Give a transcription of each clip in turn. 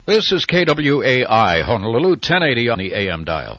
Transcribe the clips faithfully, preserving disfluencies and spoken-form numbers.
This is K W A I, Honolulu, ten eighty on the A M dial.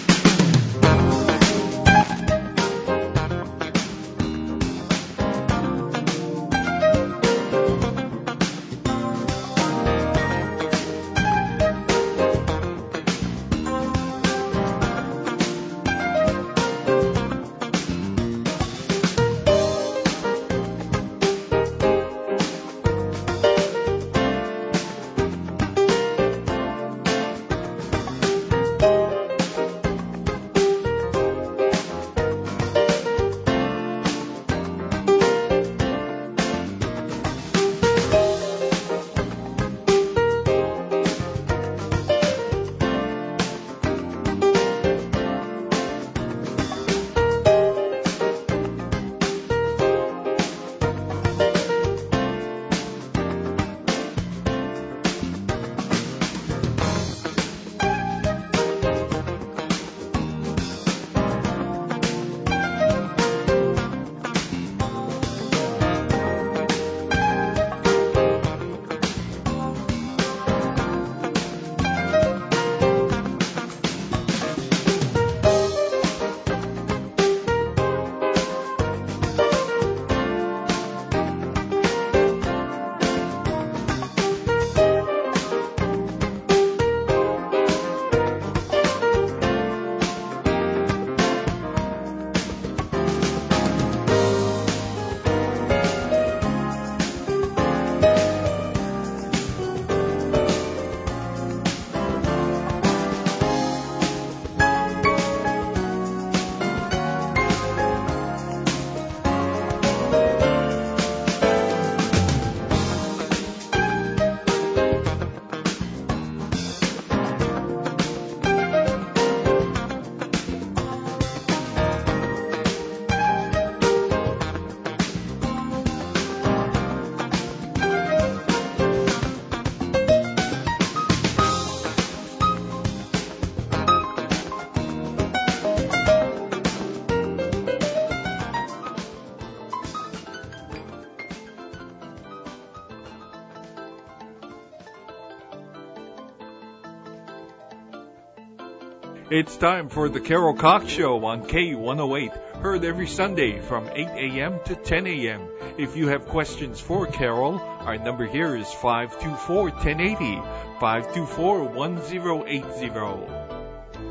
It's time for the Carol Cox Show on K one oh eight, heard every Sunday from eight a.m. to ten a.m. If you have questions for Carol, our number here is five two four, one oh eight oh, five two four, one oh eight oh.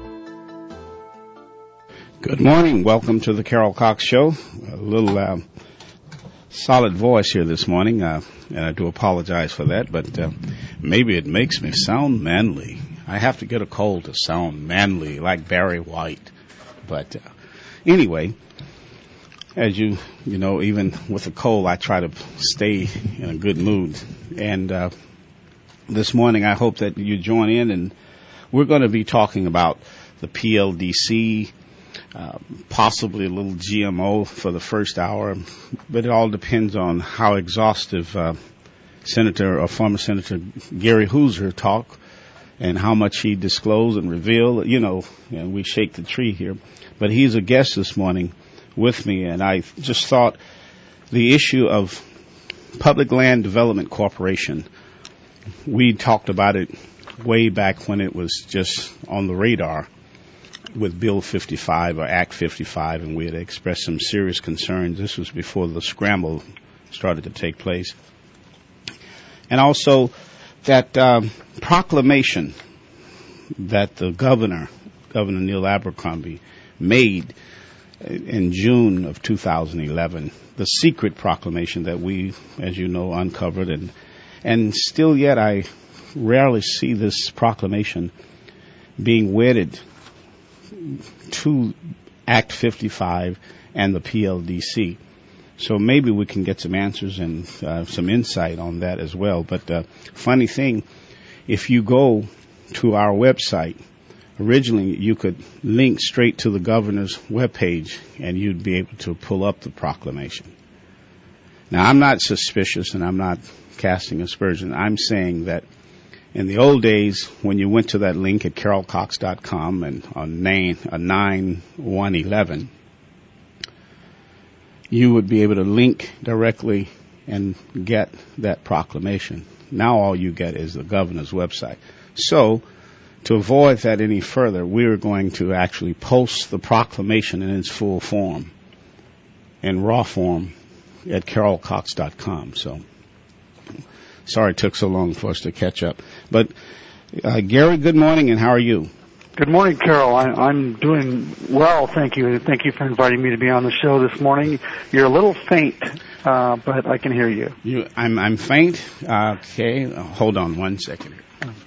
Good morning. Welcome to the Carol Cox Show. A little uh, solid voice here this morning, uh, and I do apologize for that, but uh, maybe it makes me sound manly. I have to get a cold to sound manly, like Barry White. But uh, anyway, as you you know, even with a cold, I try to stay in a good mood. And uh, this morning, I hope that you join in, and we're going to be talking about the P L D C, uh, possibly a little G M O for the first hour, but it all depends on how exhaustive uh, Senator or former Senator Gary Hooser talk, and how much he disclosed and revealed, you know, and we shake the tree here. But he's a guest this morning with me, and I just thought the issue of Public Land Development Corporation, we talked about it way back when it was just on the radar with Bill fifty-five or Act fifty-five, and we had expressed some serious concerns. This was before the scramble started to take place. And also that um, proclamation that the governor, Governor Neil Abercrombie, made in June of two thousand eleven, the secret proclamation that we, as you know, uncovered, and and still yet I rarely see this proclamation being wedded to Act fifty-five and the P L D C. So maybe we can get some answers and uh, some insight on that as well. But uh, funny thing, if you go to our website, originally you could link straight to the governor's webpage and you'd be able to pull up the proclamation. Now, I'm not suspicious and I'm not casting aspersion. I'm saying that in the old days, when you went to that link at carol cox dot com and on nine one eleven, you would be able to link directly and get that proclamation. Now all you get is the governor's website. So, to avoid that any further, we're going to actually post the proclamation in its full form, in raw form, at carol cox dot com. So, sorry it took so long for us to catch up. But, uh, Gary, good morning, and how are you? Good morning, Carol. I, I'm doing well, thank you. Thank you for inviting me to be on the show this morning. You're a little faint, uh, but I can hear you. You, I'm, I'm faint. Uh, okay, hold on one second.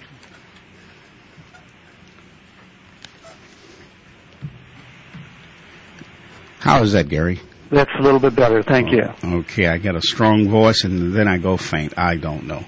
How is that, Gary? That's a little bit better, thank you. Okay, I got a strong voice, and then I go faint. I don't know.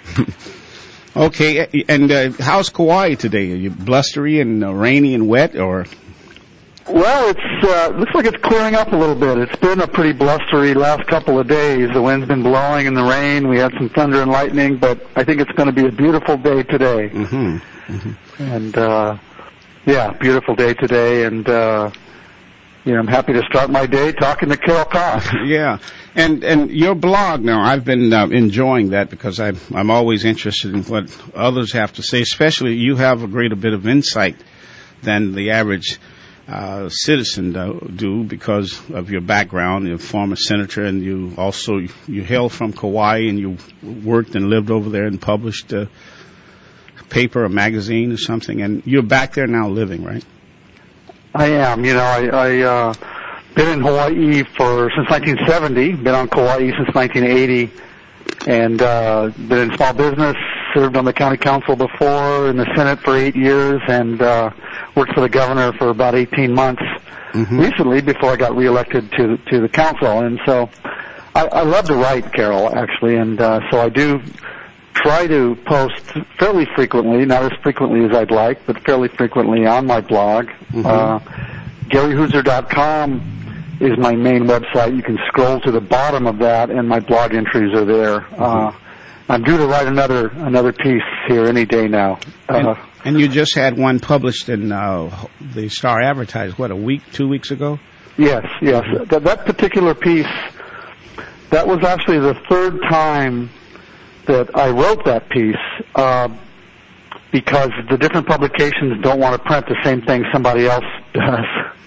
Okay, and uh, how's Kauai today? Are you blustery and uh, rainy and wet, or? Well, it's uh, looks like it's clearing up a little bit. It's been a pretty blustery last couple of days. The wind's been blowing and the rain. We had some thunder and lightning, but I think it's going to be a beautiful day today. Mm-hmm. Mm-hmm. And uh, yeah, beautiful day today, and uh, you know, I'm happy to start my day talking to Carol Cox. Yeah. And and your blog now, I've been uh, enjoying that because I'm I'm always interested in what others have to say. Especially you have a greater bit of insight than the average uh, citizen do, do because of your background. You're a former senator, and you also you hail from Kauai, and you worked and lived over there and published a paper, a magazine, or something. And you're back there now, living, right? I am. You know, I. I uh, Been in Hawaii for since nineteen seventy. Been on Kauai since nineteen eighty, and uh, been in small business. Served on the county council before, in the Senate for eight years, and uh, worked for the governor for about eighteen months. Mm-hmm. Recently, before I got reelected to to the council. And so, I, I love to write, Carol, actually, and uh, so I do try to post fairly frequently, not as frequently as I'd like, but fairly frequently on my blog. Mm-hmm. Uh, Gary Hooser dot com is my main website. You can scroll to the bottom of that, and my blog entries are there. Mm-hmm. Uh, I'm due to write another another piece here any day now. Uh, and, and you just had one published in uh, the Star Advertiser, what, a week, two weeks ago? Yes, yes. That, that particular piece, that was actually the third time that I wrote that piece, uh, because the different publications don't want to print the same thing somebody else does.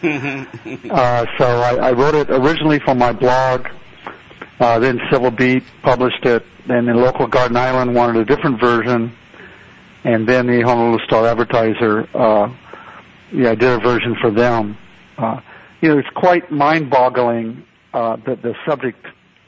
uh, so I, I wrote it originally for my blog, uh, then Civil Beat published it, and then Local Garden Island wanted a different version, and then the Honolulu Star Advertiser, uh, yeah, I did a version for them. Uh, you know, it's quite mind-boggling, uh, that the subject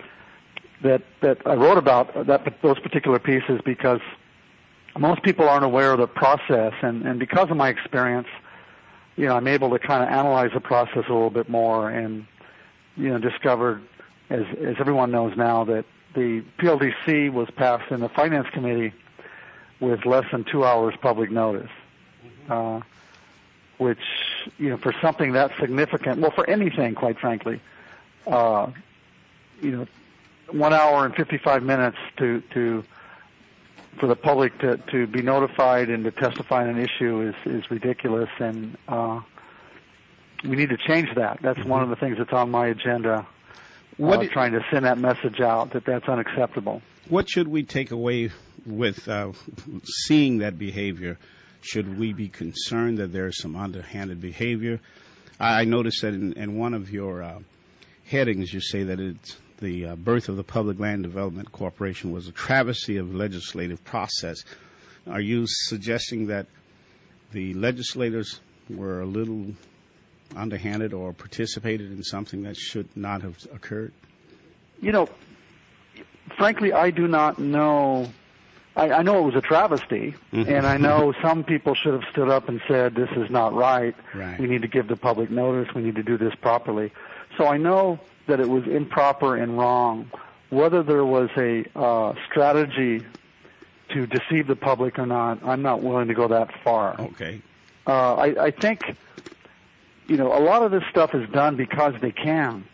that, that I wrote about, that those particular pieces, because most people aren't aware of the process, and, and because of my experience, you know, I'm able to kind of analyze the process a little bit more, and, you know, discovered, as as everyone knows now, that the P L D C was passed in the Finance Committee with less than two hours public notice, uh, which, you know, for something that significant, well, for anything, quite frankly, uh, you know, one hour and fifty-five minutes to to for the public to, to be notified and to testify on an issue is, is ridiculous, and uh, we need to change that. That's mm-hmm. one of the things that's on my agenda, what uh, it, trying to send that message out that that's unacceptable. What should we take away with uh, seeing that behavior? Should we be concerned that there's some underhanded behavior? I noticed that in, in one of your uh, headings you say that it's the uh, birth of the Public Land Development Corporation was a travesty of legislative process. Are you suggesting that the legislators were a little underhanded or participated in something that should not have occurred? You know, frankly, I do not know. I, I know it was a travesty, mm-hmm. and I know some people should have stood up and said, this is not right. right. We need to give the public notice. We need to do this properly. So I know that it was improper and wrong. Whether there was a uh, strategy to deceive the public or not, I'm not willing to go that far. Okay. Uh, I, I think, you know, a lot of this stuff is done because they can.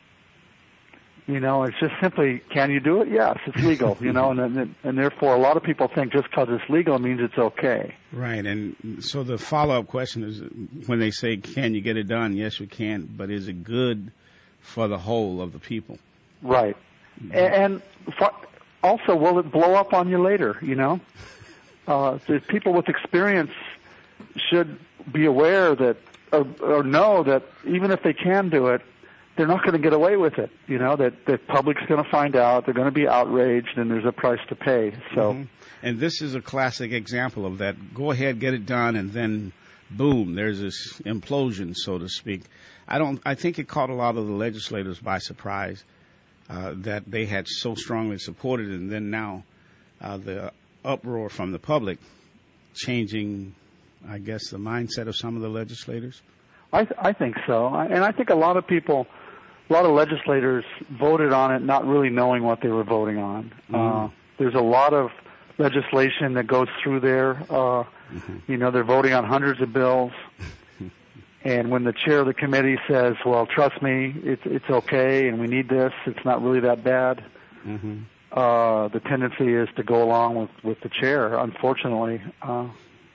You know, it's just simply, can you do it? Yes, it's legal, you know, and, and therefore a lot of people think just because it's legal means it's okay. Right, and so the follow-up question is, when they say, can you get it done? Yes, we can, but is it good for the whole of the people? Right. Mm-hmm. And, and also, will it blow up on you later, you know? Uh, the people with experience should be aware that, or, or know that even if they can do it, they're not going to get away with it, you know, that the public's going to find out, they're going to be outraged, and there's a price to pay. So, mm-hmm. And this is a classic example of that. Go ahead, get it done, and then boom, there's this implosion, so to speak. I don't. I think it caught a lot of the legislators by surprise uh, that they had so strongly supported it, and then now uh, the uproar from the public changing, I guess, the mindset of some of the legislators. I, th- I think so, I, and I think a lot of people, a lot of legislators voted on it not really knowing what they were voting on. Mm-hmm. Uh, there's a lot of legislation that goes through there. Uh, mm-hmm. You know, they're voting on hundreds of bills. And when the chair of the committee says, well, trust me, it's, it's okay and we need this, it's not really that bad, mm-hmm. uh, the tendency is to go along with, with the chair, unfortunately. Uh,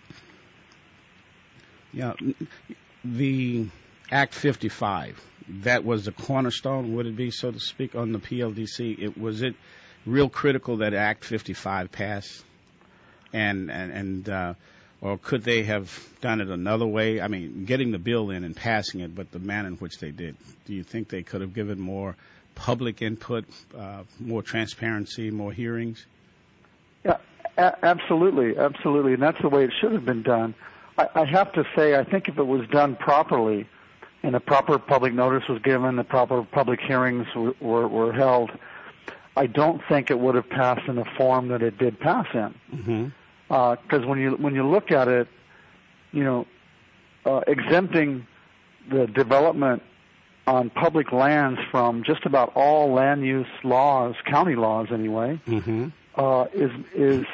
yeah, the Act fifty-five, that was the cornerstone, would it be, so to speak, on the P L D C? It, was it real critical that Act fifty-five pass? And, and, and, uh, or could they have done it another way? I mean, getting the bill in and passing it, but the manner in which they did. Do you think they could have given more public input, uh, more transparency, more hearings? Yeah, a- absolutely, absolutely. And that's the way it should have been done. I, I have to say, I think if it was done properly and the proper public notice was given, the proper public hearings w- were, were held, I don't think it would have passed in the form that it did pass in. Mm-hmm. Because uh, when you when you look at it, you know, uh, exempting the development on public lands from just about all land use laws, county laws anyway, mm-hmm. uh, is is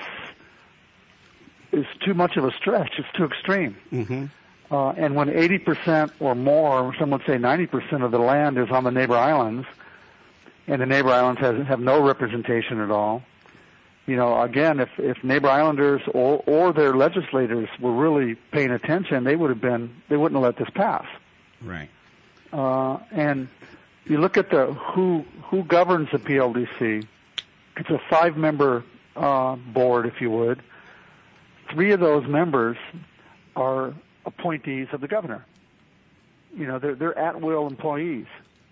is too much of a stretch. It's too extreme. Mm-hmm. Uh, and when eighty percent or more, some would say ninety percent of the land is on the neighbor islands, and the neighbor islands has, have no representation at all. You know, again, if, if neighbor islanders or, or their legislators were really paying attention, they would have been, they wouldn't have let this pass. Right. Uh, and you look at the, who, who governs the P L D C. It's a five member, uh, board, if you would. Three of those members are appointees of the governor. You know, they're, they're at-will employees.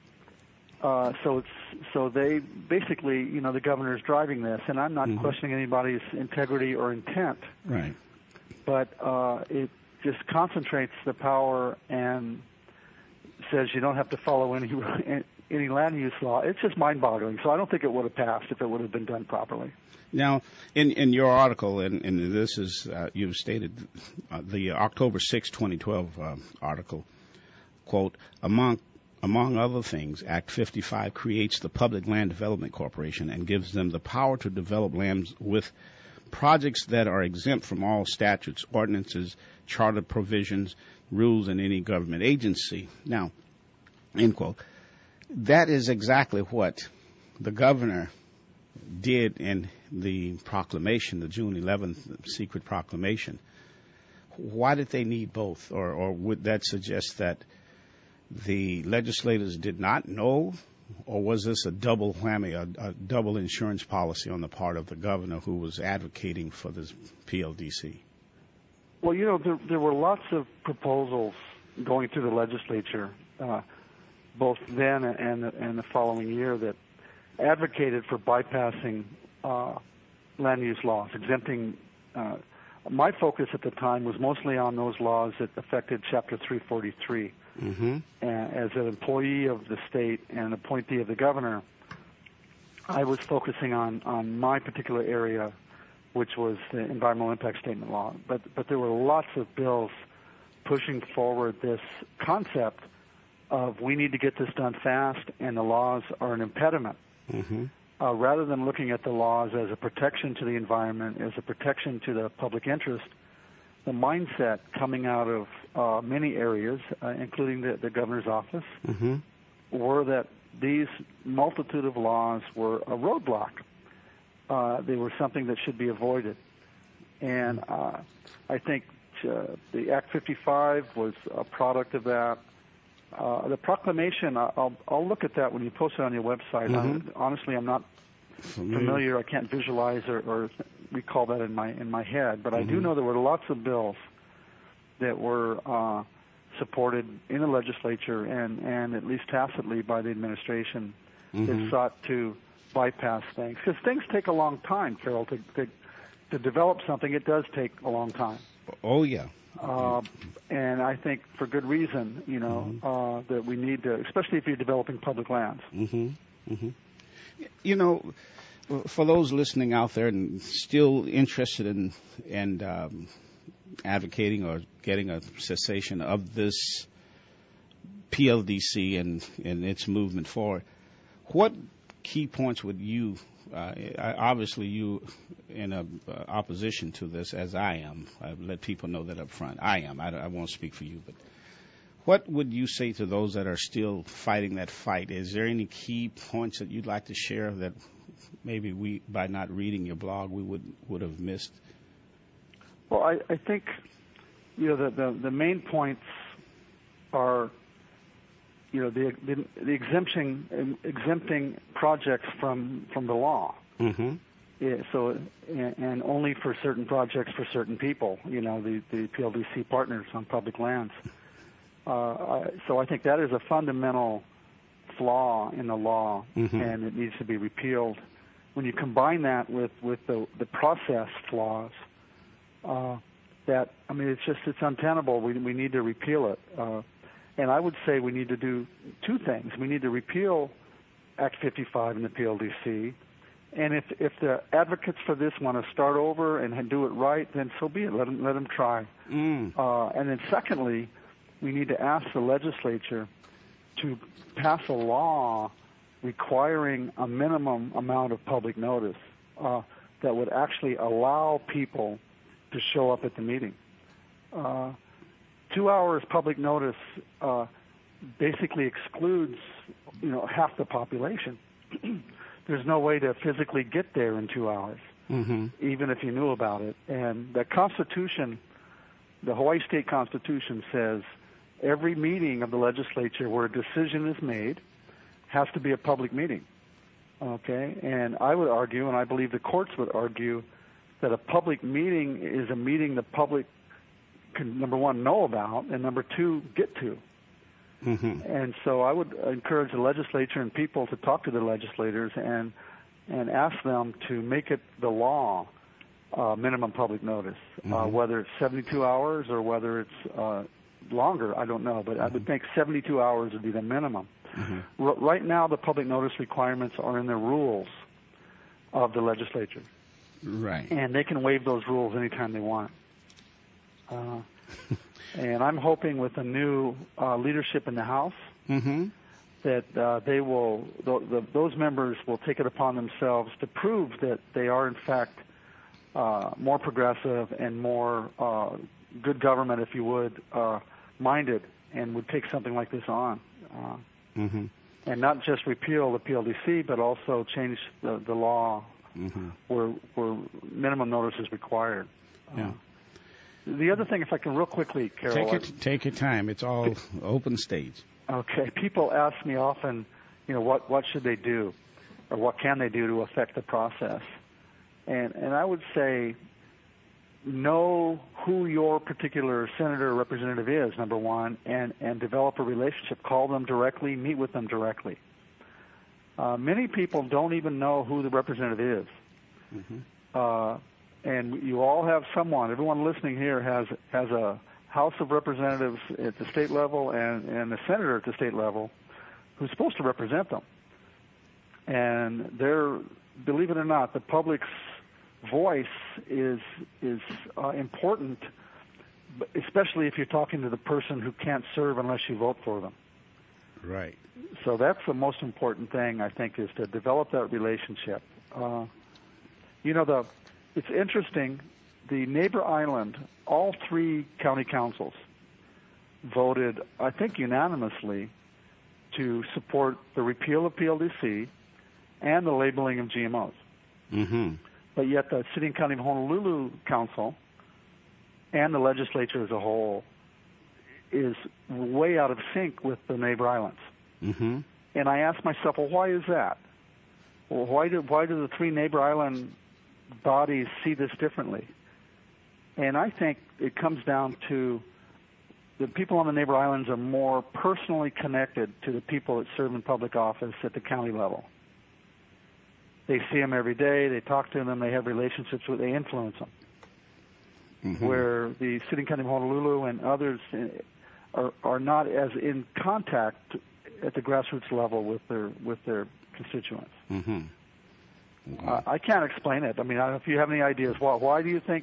Uh, so it's, so they basically, you know, the governor's driving this, and I'm not mm-hmm. questioning anybody's integrity or intent. Right. But, uh, it just concentrates the power and says you don't have to follow any, any land use law. It's just mind-boggling. So I don't think it would have passed if it would have been done properly. Now, in, in your article, and, and this is, uh, you've stated, uh, the October sixth, twenty twelve, uh, article, quote, among Among other things, Act fifty-five creates the Public Land Development Corporation and gives them the power to develop lands with projects that are exempt from all statutes, ordinances, charter provisions, rules, and any government agency. Now, end quote. That is exactly what the governor did in the proclamation, the June eleventh secret proclamation. Why did they need both? Or, or would that suggest that the legislators did not know, or was this a double whammy, a, a double insurance policy on the part of the governor who was advocating for this P L D C? Well, you know, there, there were lots of proposals going through the legislature, uh, both then and, and the following year, that advocated for bypassing uh, land use laws, exempting. Uh, my focus at the time was mostly on those laws that affected Chapter three forty-three. Mm-hmm. As an employee of the state and an appointee of the governor, I was focusing on, on my particular area, which was the environmental impact statement law. But but there were lots of bills pushing forward this concept of we need to get this done fast, and the laws are an impediment. Mm-hmm. Uh, rather than looking at the laws as a protection to the environment, as a protection to the public interest, the mindset coming out of uh, many areas, uh, including the, the governor's office, mm-hmm. were that these multitude of laws were a roadblock. Uh, they were something that should be avoided. And uh, I think uh, the Act fifty-five was a product of that. Uh, the proclamation, I'll, I'll look at that when you post it on your website. Mm-hmm. I, honestly, I'm not familiar. familiar. I can't visualize or, or recall that in my in my head, but mm-hmm. I do know there were lots of bills that were uh, supported in the legislature and, and at least tacitly by the administration mm-hmm. that sought to bypass things. Because things take a long time, Carol, to, to to develop something. It does take a long time. Oh, yeah. Uh, and I think for good reason, you know, mm-hmm. uh, that we need to, especially if you're developing public lands. Mm-hmm. Mm-hmm. You know, for those listening out there and still interested in and um, advocating or getting a cessation of this P L D C and, and its movement forward, what key points would you, uh, obviously you in a, uh, opposition to this as I am, I've let people know that up front, I am, I, I won't speak for you, but what would you say to those that are still fighting that fight? Is there any key points that you'd like to share that maybe we, by not reading your blog, we would, would have missed? Well, I, I think, you know, the, the, the main points are, you know, the, the, the exemption, exempting projects from, from the law. Mm-hmm. Yeah, so, and, and only for certain projects for certain people, you know, the, the P L D C partners on public lands. Uh, I, so I think that is a fundamental flaw in the law, mm-hmm. and it needs to be repealed. When you combine that with, with the, the process flaws, uh, that, I mean, it's just, it's untenable. We, we need to repeal it. Uh, And I would say we need to do two things. We need to repeal Act fifty-five in the P L D C, and if if the advocates for this want to start over and do it right, then so be it. Let them let them try. Mm. Uh, and then secondly, we need to ask the legislature to pass a law requiring a minimum amount of public notice uh, that would actually allow people to show up at the meeting. Uh, Two hours public notice uh, basically excludes, you know, half the population. There's no way to physically get there in two hours, mm-hmm. even if you knew about it. And the Constitution, the Hawaii State Constitution says every meeting of the legislature where a decision is made has to be a public meeting. Okay? And I would argue, and I believe the courts would argue, that a public meeting is a meeting the public can, number one, know about, and number two, get to. Mm-hmm. And so I would encourage the legislature and people to talk to the legislators and and ask them to make it the law, uh, minimum public notice, mm-hmm. uh, whether it's seventy-two hours or whether it's uh, longer, I don't know, but mm-hmm. I would think seventy-two hours would be the minimum. Mm-hmm. R- right now, the public notice requirements are in the rules of the legislature. Right. And they can waive those rules anytime they want. Uh, and I'm hoping with the new uh, leadership in the House mm-hmm. that uh, they will, th- the, those members will take it upon themselves to prove that they are in fact uh, more progressive and more uh, good government, if you would, uh, minded, and would take something like this on. Uh, mm-hmm. And not just repeal the P L D C, but also change the, the law mm-hmm. where, where minimum notice is required. Yeah. Uh, The other thing, if I can real quickly, Carol. Take it, take your time. It's all open stage. Okay. People ask me often, you know, what, what should they do? Or what can they do to affect the process? And, and I would say, know who your particular senator or representative is, number one, and, and develop a relationship. Call them directly, meet with them directly. Uh, many people don't even know who the representative is. Mm-hmm. Uh, And you all have someone, everyone listening here has has a House of Representatives at the state level and, and a senator at the state level who's supposed to represent them. And they're, believe it or not, the public's voice is is uh, important, especially if you're talking to the person who can't serve unless you vote for them. Right. So that's the most important thing, I think, is to develop that relationship. Uh, you know, the It's interesting, the neighbor island, all three county councils voted, I think unanimously, to support the repeal of P L D C and the labeling of G M Os. Mm-hmm. But yet the City and County of Honolulu Council and the legislature as a whole is way out of sync with the neighbor islands. Mm-hmm. And I asked myself, well, why is that? well, why do why do the three neighbor island bodies see this differently? And I think it comes down to the people on the neighbor islands are more personally connected to the people that serve in public office at the county level. They see them every day, they talk to them, they have relationships with, they influence them. Mm-hmm. Where the City and County of Honolulu and others are are not as in contact at the grassroots level with their with their constituents. Mm-hmm. Mm-hmm. Uh, I can't explain it. I mean, I don't know if you have any ideas. Why, why do you think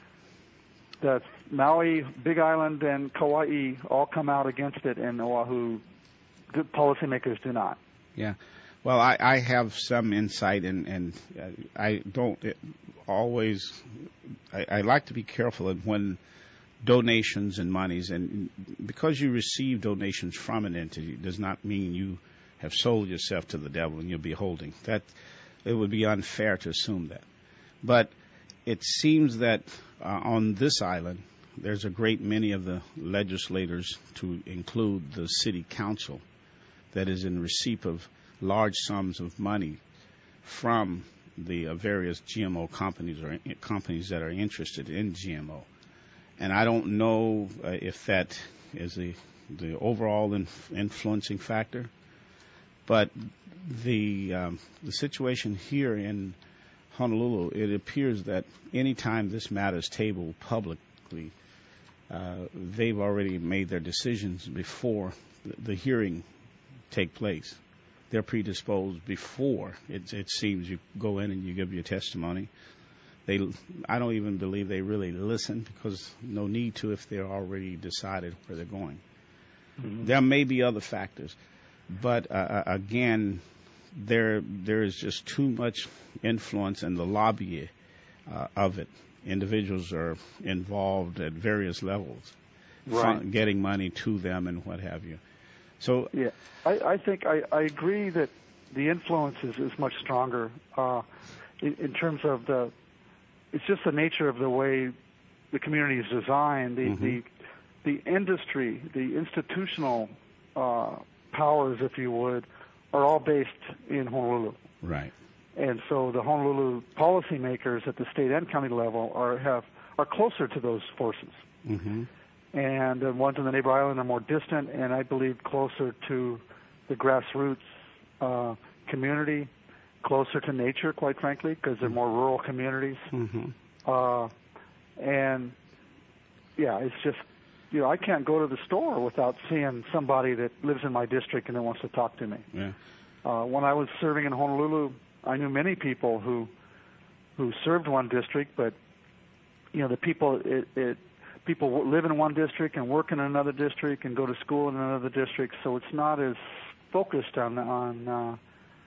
that Maui, Big Island, and Kauai all come out against it, and Oahu good policymakers do not? Yeah. Well, I, I have some insight, and, and I don't always. I, I like to be careful of when donations and monies, and because you receive donations from an entity does not mean you have sold yourself to the devil and you're beholding. That it would be unfair to assume that. But it seems that uh, on this island, there's a great many of the legislators, to include the city council, that is in receipt of large sums of money from the uh, various G M O companies or uh, companies that are interested in G M O. And I don't know uh, if that is the the overall inf- influencing factor, but the um, the situation here in Honolulu, it appears that any time this matter is tabled publicly, uh, they've already made their decisions before the, the hearing take place. They're predisposed before it, it seems you go in and you give your testimony. They, I don't even believe they really listen, because no need to if they're already decided where they're going. Mm-hmm. There may be other factors, but uh, again, there there is just too much influence in the lobby uh, of it. Individuals are involved at various levels, right, fun, getting money to them and what have you. So yeah, I, I think I, I agree that the influence is, is much stronger uh, in, in terms of the. It's just the nature of the way the community is designed. The mm-hmm. the, the industry, the institutional uh, powers, if you would, are all based in Honolulu. Right. And so the Honolulu policymakers at the state and county level are have are closer to those forces. Mm-hmm. And the ones in the neighbor island are more distant, and I believe closer to the grassroots uh, community, closer to nature, quite frankly, because they're more rural communities. Mm-hmm. Uh, and, yeah, it's just, you know, I can't go to the store without seeing somebody that lives in my district and that wants to talk to me. Yeah. Uh, when I was serving in Honolulu, I knew many people who who served one district, but, you know, the people, it, it people live in one district and work in another district and go to school in another district, so it's not as focused on on uh,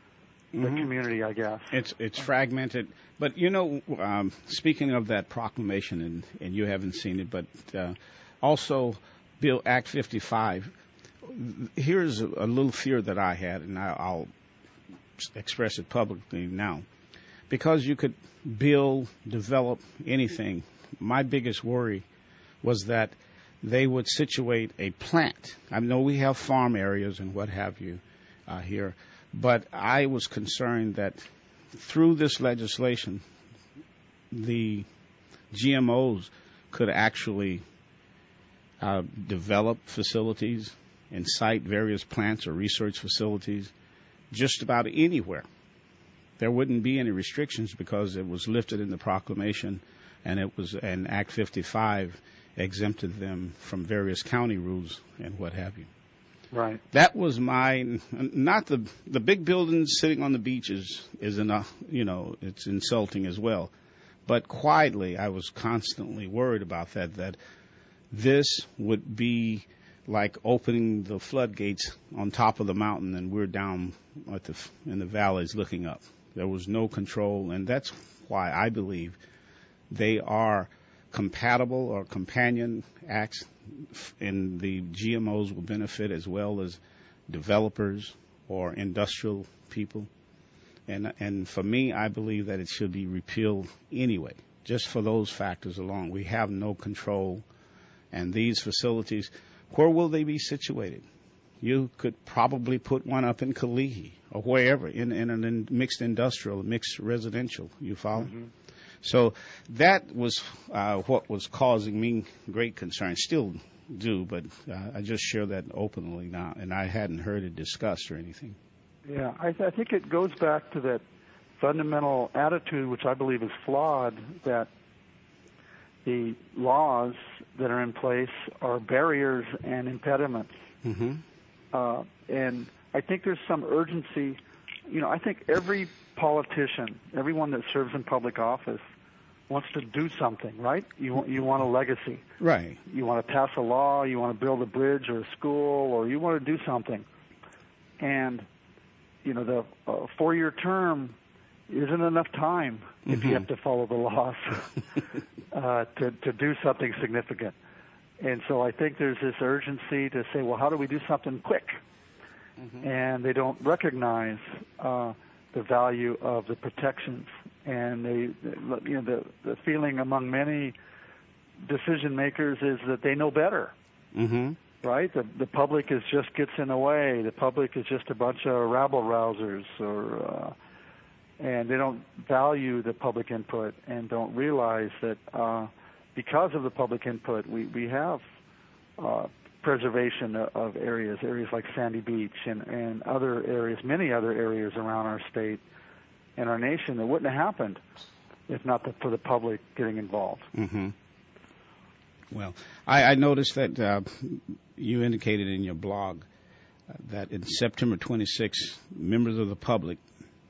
the mm-hmm. community, I guess. It's it's fragmented. But, you know, um, speaking of that proclamation, and, and you haven't seen it, but uh, also Bill Act fifty-five, here's a, a little fear that I had, and I, I'll express it publicly now. Because you could build, develop anything, my biggest worry was that they would situate a plant. I know we have farm areas and what have you uh, here, but I was concerned that through this legislation, the G M Os could actually uh, develop facilities and site various plants or research facilities just about anywhere. There wouldn't be any restrictions because it was lifted in the proclamation, and it was an Act fifty-five exempted them from various county rules and what have you. Right. That was my, not the the big buildings sitting on the beaches is enough, you know, it's insulting as well. But quietly, I was constantly worried about that, that this would be like opening the floodgates on top of the mountain and we're down at the, in the valleys looking up. There was no control, and that's why I believe they are compatible or companion acts, and the G M Os will benefit as well as developers or industrial people. And and for me, I believe that it should be repealed anyway, just for those factors alone. We have no control, and these facilities, where will they be situated? You could probably put one up in Kalihi or wherever in, in an in mixed industrial, mixed residential. You follow? Mm-hmm. So that was uh, what was causing me great concern. Still do, but uh, I just share that openly now, and I hadn't heard it discussed or anything. Yeah, I, th- I think it goes back to that fundamental attitude, which I believe is flawed, that the laws that are in place are barriers and impediments. Mm-hmm. Uh, and I think there's some urgency. You know, I think every politician, everyone that serves in public office, wants to do something, right? You want, you want a legacy. Right. You want to pass a law, you want to build a bridge or a school, or you want to do something. And, you know, the uh, four-year term isn't enough time mm-hmm. if you have to follow the laws uh, to, to do something significant. And so I think there's this urgency to say, well, how do we do something quick? Mm-hmm. And they don't recognize uh, the value of the protections. And they, you know, the, the feeling among many decision makers is that they know better. Mm-hmm. Right? The, the public is just gets in the way. The public is just a bunch of rabble rousers, or uh, and they don't value the public input and don't realize that uh, because of the public input, we we have uh, preservation of areas, areas like Sandy Beach and and other areas, many other areas around our state and our nation that wouldn't have happened if not the, for the public getting involved. Mm-hmm. Well, I, I noticed that uh, you indicated in your blog uh, that in September twenty-sixth, members of the public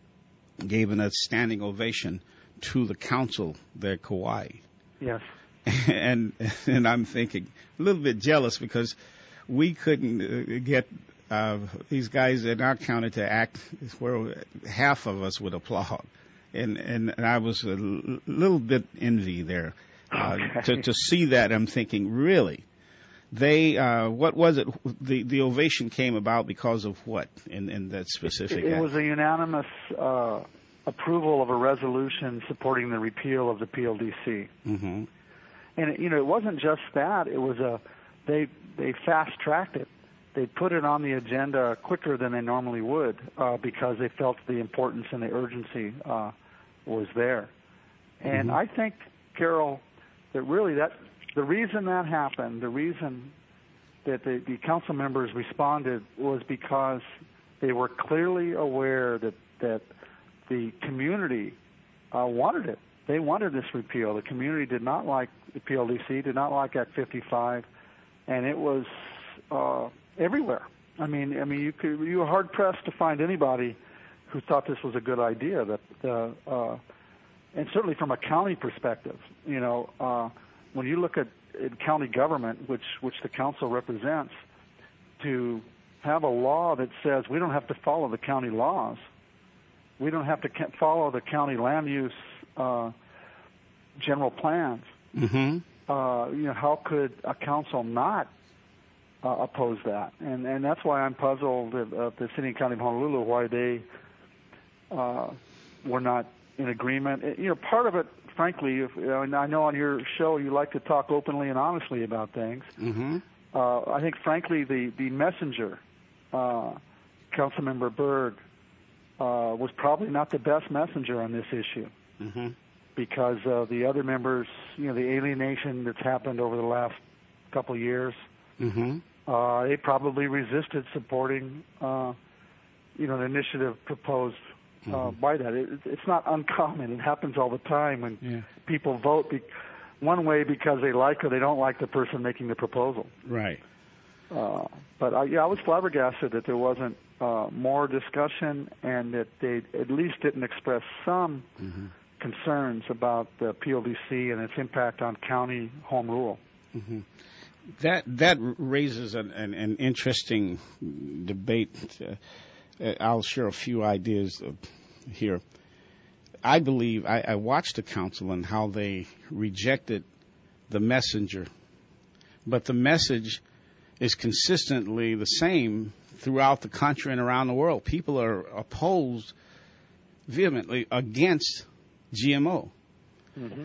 gave a standing ovation to the council there at Kauai. Yes. and and I'm thinking a little bit jealous because we couldn't uh, get uh, these guys in our county to act where half of us would applaud, and and, and I was a l- little bit envy there. Uh, okay. to, to see that, I'm thinking, really, they, uh, what was it? The, the ovation came about because of what in, in that specific It, it act? was a unanimous uh, approval of a resolution supporting the repeal of the P L D C. Mm-hmm. And, it, you know, it wasn't just that. It was a, they, they fast-tracked it. They put it on the agenda quicker than they normally would uh, because they felt the importance and the urgency uh, was there. And mm-hmm. I think, Carol, that really that the reason that happened, the reason that the, the council members responded was because they were clearly aware that that the community uh, wanted it. They wanted this repeal. The community did not like the P L D C, did not like Act fifty-five, and it was uh, everywhere. I mean, I mean, you could you were hard pressed to find anybody who thought this was a good idea. That the uh, And certainly from a county perspective, you know, uh, when you look at, at county government, which which the council represents, to have a law that says we don't have to follow the county laws, we don't have to ca- follow the county land use uh, general plans. Mm-hmm. Uh, you know, how could a council not uh, oppose that? And and that's why I'm puzzled at uh, the city and county of Honolulu why they uh, were not in agreement. You know, part of it, frankly, if, uh, and I know on your show you like to talk openly and honestly about things. Mm-hmm. Uh, I think, frankly, the the messenger, uh, Councilmember Byrd, uh, was probably not the best messenger on this issue mm-hmm. because uh, the other members, you know, the alienation that's happened over the last couple of years, mm-hmm. uh, they probably resisted supporting, uh, you know, an initiative proposed. Uh, mm-hmm. by that. It, it's not uncommon. It happens all the time when yeah. people vote be- one way because they like or they don't like the person making the proposal. Right. Uh, but I, yeah, I was flabbergasted that there wasn't uh, more discussion and that they at least didn't express some mm-hmm. concerns about the P L D C and its impact on county home rule. Mm-hmm. That that raises an, an, an interesting debate. Uh, I'll share a few ideas here. I believe I, I watched the council and how they rejected the messenger, but the message is consistently the same throughout the country and around the world. People are opposed vehemently against G M O. Mm-hmm.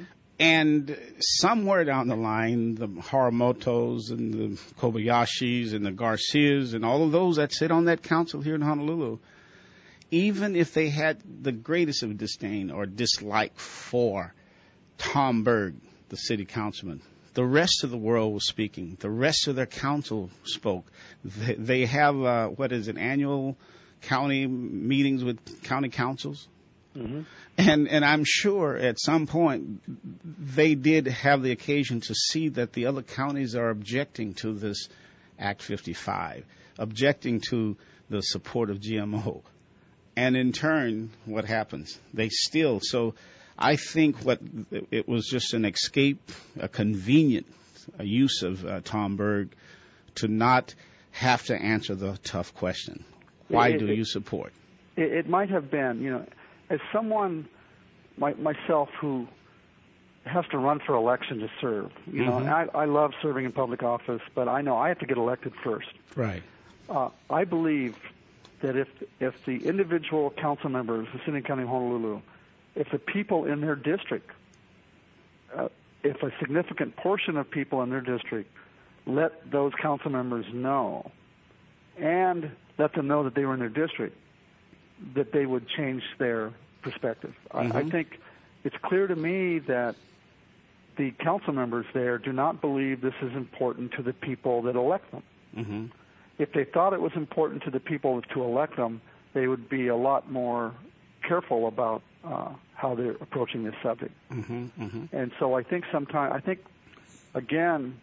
And somewhere down the line, the Haramotos and the Kobayashis and the Garcias and all of those that sit on that council here in Honolulu, even if they had the greatest of disdain or dislike for Tom Berg, the city councilman, the rest of the world was speaking. The rest of their council spoke. They, they have, uh, what is it, annual county meetings with county councils? Mm-hmm. And and I'm sure at some point they did have the occasion to see that the other counties are objecting to this Act fifty-five, objecting to the support of G M O. And in turn, what happens? They still, so I think what it was just an escape, a convenient a use of uh, Tom Berg to not have to answer the tough question. Why it, do it, you support? It, it might have been, you know, as someone, my, myself, who has to run for election to serve, you mm-hmm. know, and I, I love serving in public office, but I know I have to get elected first. Right. Uh, I believe that if if the individual council members of City and County of Honolulu, if the people in their district, uh, if a significant portion of people in their district let those council members know and let them know that they were in their district, that they would change their perspective. Mm-hmm. I, I think it's clear to me that the council members there do not believe this is important to the people that elect them. Mm-hmm. If they thought it was important to the people to elect them, they would be a lot more careful about uh, how they're approaching this subject. Mm-hmm. Mm-hmm. And so I think sometimes, I think, again,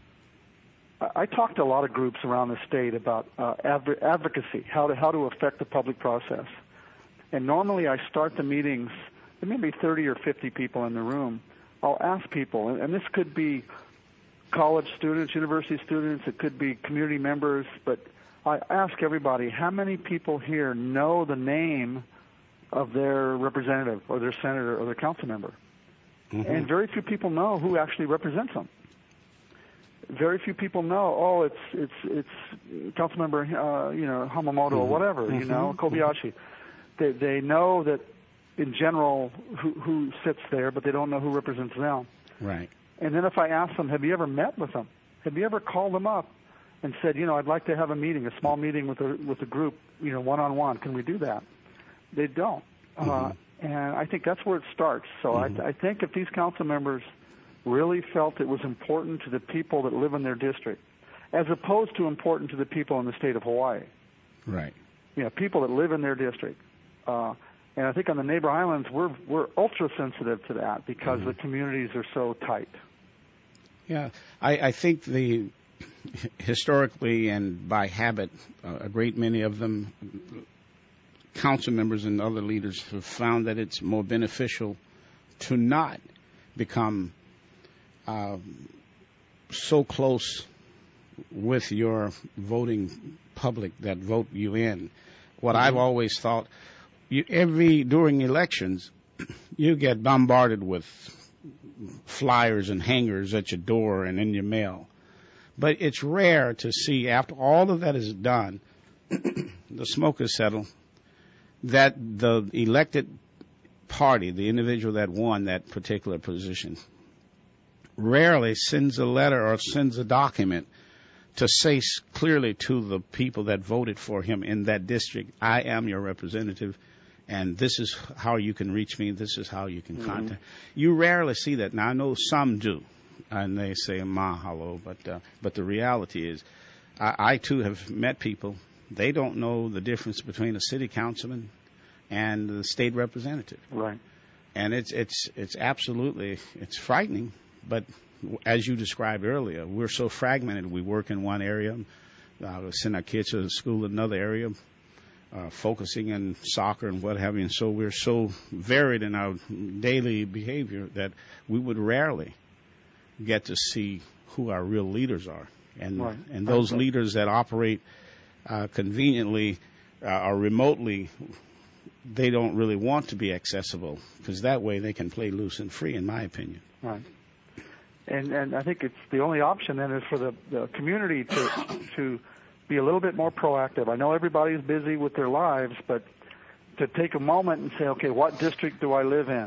I, I talk to a lot of groups around the state about uh, adv- advocacy, how to how to affect the public process. And normally I start the meetings, there may be thirty or fifty people in the room. I'll ask people, and, and this could be college students, university students, it could be community members, but I ask everybody, how many people here know the name of their representative or their senator or their council member? Mm-hmm. And very few people know who actually represents them. Very few people know, oh, it's it's it's Councilmember, uh, you know, Hamamoto mm-hmm. or whatever, mm-hmm. you know, Kobayashi. They they know that in general who who sits there, but they don't know who represents them. Right. And then if I ask them, have you ever met with them? Have you ever called them up and said, you know, I'd like to have a meeting, a small meeting with a with a group, you know, one on one. Can we do that? They don't. Mm-hmm. Uh, and I think that's where it starts. So mm-hmm. I, I think if these council members really felt it was important to the people that live in their district, as opposed to important to the people in the state of Hawaii. Right. You know, people that live in their district. Uh, and I think on the neighbor islands, we're we're ultra sensitive to that because mm-hmm. the communities are so tight. Yeah, I, I think the historically and by habit, uh, a great many of them, council members and other leaders have found that it's more beneficial to not become uh, so close with your voting public that vote you in. What mm-hmm. I've always thought, you, every during elections, you get bombarded with flyers and hangers at your door and in your mail. But it's rare to see, after all of that is done, the smoke is settled, that the elected party, the individual that won that particular position, rarely sends a letter or sends a document to say clearly to the people that voted for him in that district, I am your representative, and this is how you can reach me, this is how you can mm-hmm. contact. You rarely see that. Now, I know some do, and they say mahalo, but uh, but the reality is, I, I too have met people, they don't know the difference between a city councilman and the state representative. Right. And it's it's it's absolutely, it's frightening, but as you described earlier, we're so fragmented. We work in one area, uh, send our kids to school in another area, uh, focusing on soccer and what have you. And so we're so varied in our daily behavior that we would rarely get to see who our real leaders are. And right. and those right. leaders that operate uh, conveniently uh, or remotely, they don't really want to be accessible because that way they can play loose and free, in my opinion. Right. And and I think it's the only option then is for the, the community to to be a little bit more proactive. I know everybody's busy with their lives, but to take a moment and say, okay, what district do I live in?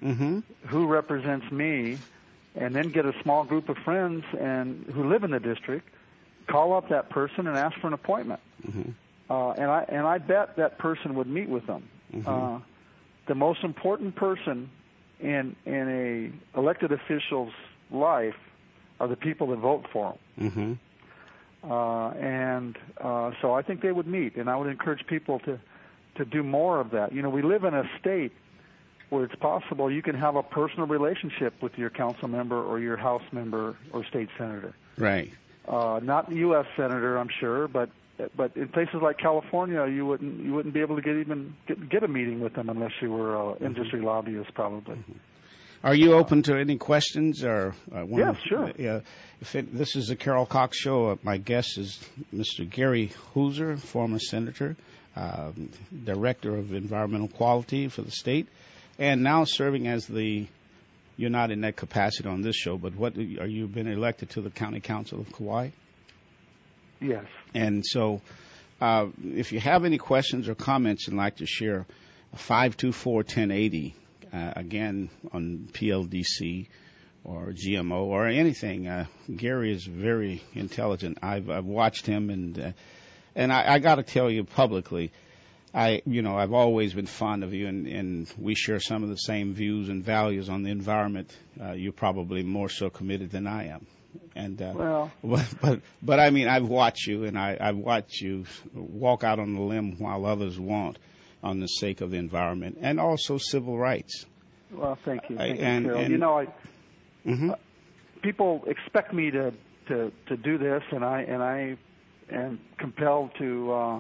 Mm-hmm. who represents me, and then get a small group of friends and who live in the district, call up that person and ask for an appointment. Mm-hmm. Uh, and I and I bet that person would meet with them. Mm-hmm. Uh, the most important person in in a elected official's life are the people that vote for them. Mm-hmm. Uh, and uh, so I think they would meet, and I would encourage people to to do more of that. You know, we live in a state where it's possible you can have a personal relationship with your council member or your House member or state senator. Right. Uh, not the U S senator, I'm sure, but but in places like California, you wouldn't you wouldn't be able to get even get, get a meeting with them unless you were an mm-hmm. industry lobbyist, probably. Mm-hmm. Are you open to any questions or? Uh, one yes, of, sure. Uh, if it, this is the Carol Cox Show, uh, my guest is Mister Gary Hooser, former senator, uh, director of environmental quality for the state, and now serving as the. You're not in that capacity on this show, but what are you been elected to the County Council of Kauai? Yes. And so, uh, if you have any questions or comments you'd like to share, five two four, one zero eight zero, uh, again, on P L D C or G M O or anything. Uh, Gary is very intelligent. I've, I've watched him, and uh, and I, I got to tell you publicly, I, you know, I've always been fond of you, and, and we share some of the same views and values on the environment. Uh, you're probably more so committed than I am. And uh, well, but, but but I mean, I've watched you, and I, I've watched you walk out on the limb while others won't, on the sake of the environment and also civil rights. Well, thank you, thank I, and, you, Carol. and, you know, I mm-hmm. uh, people expect me to, to to do this, and I and I am compelled to uh,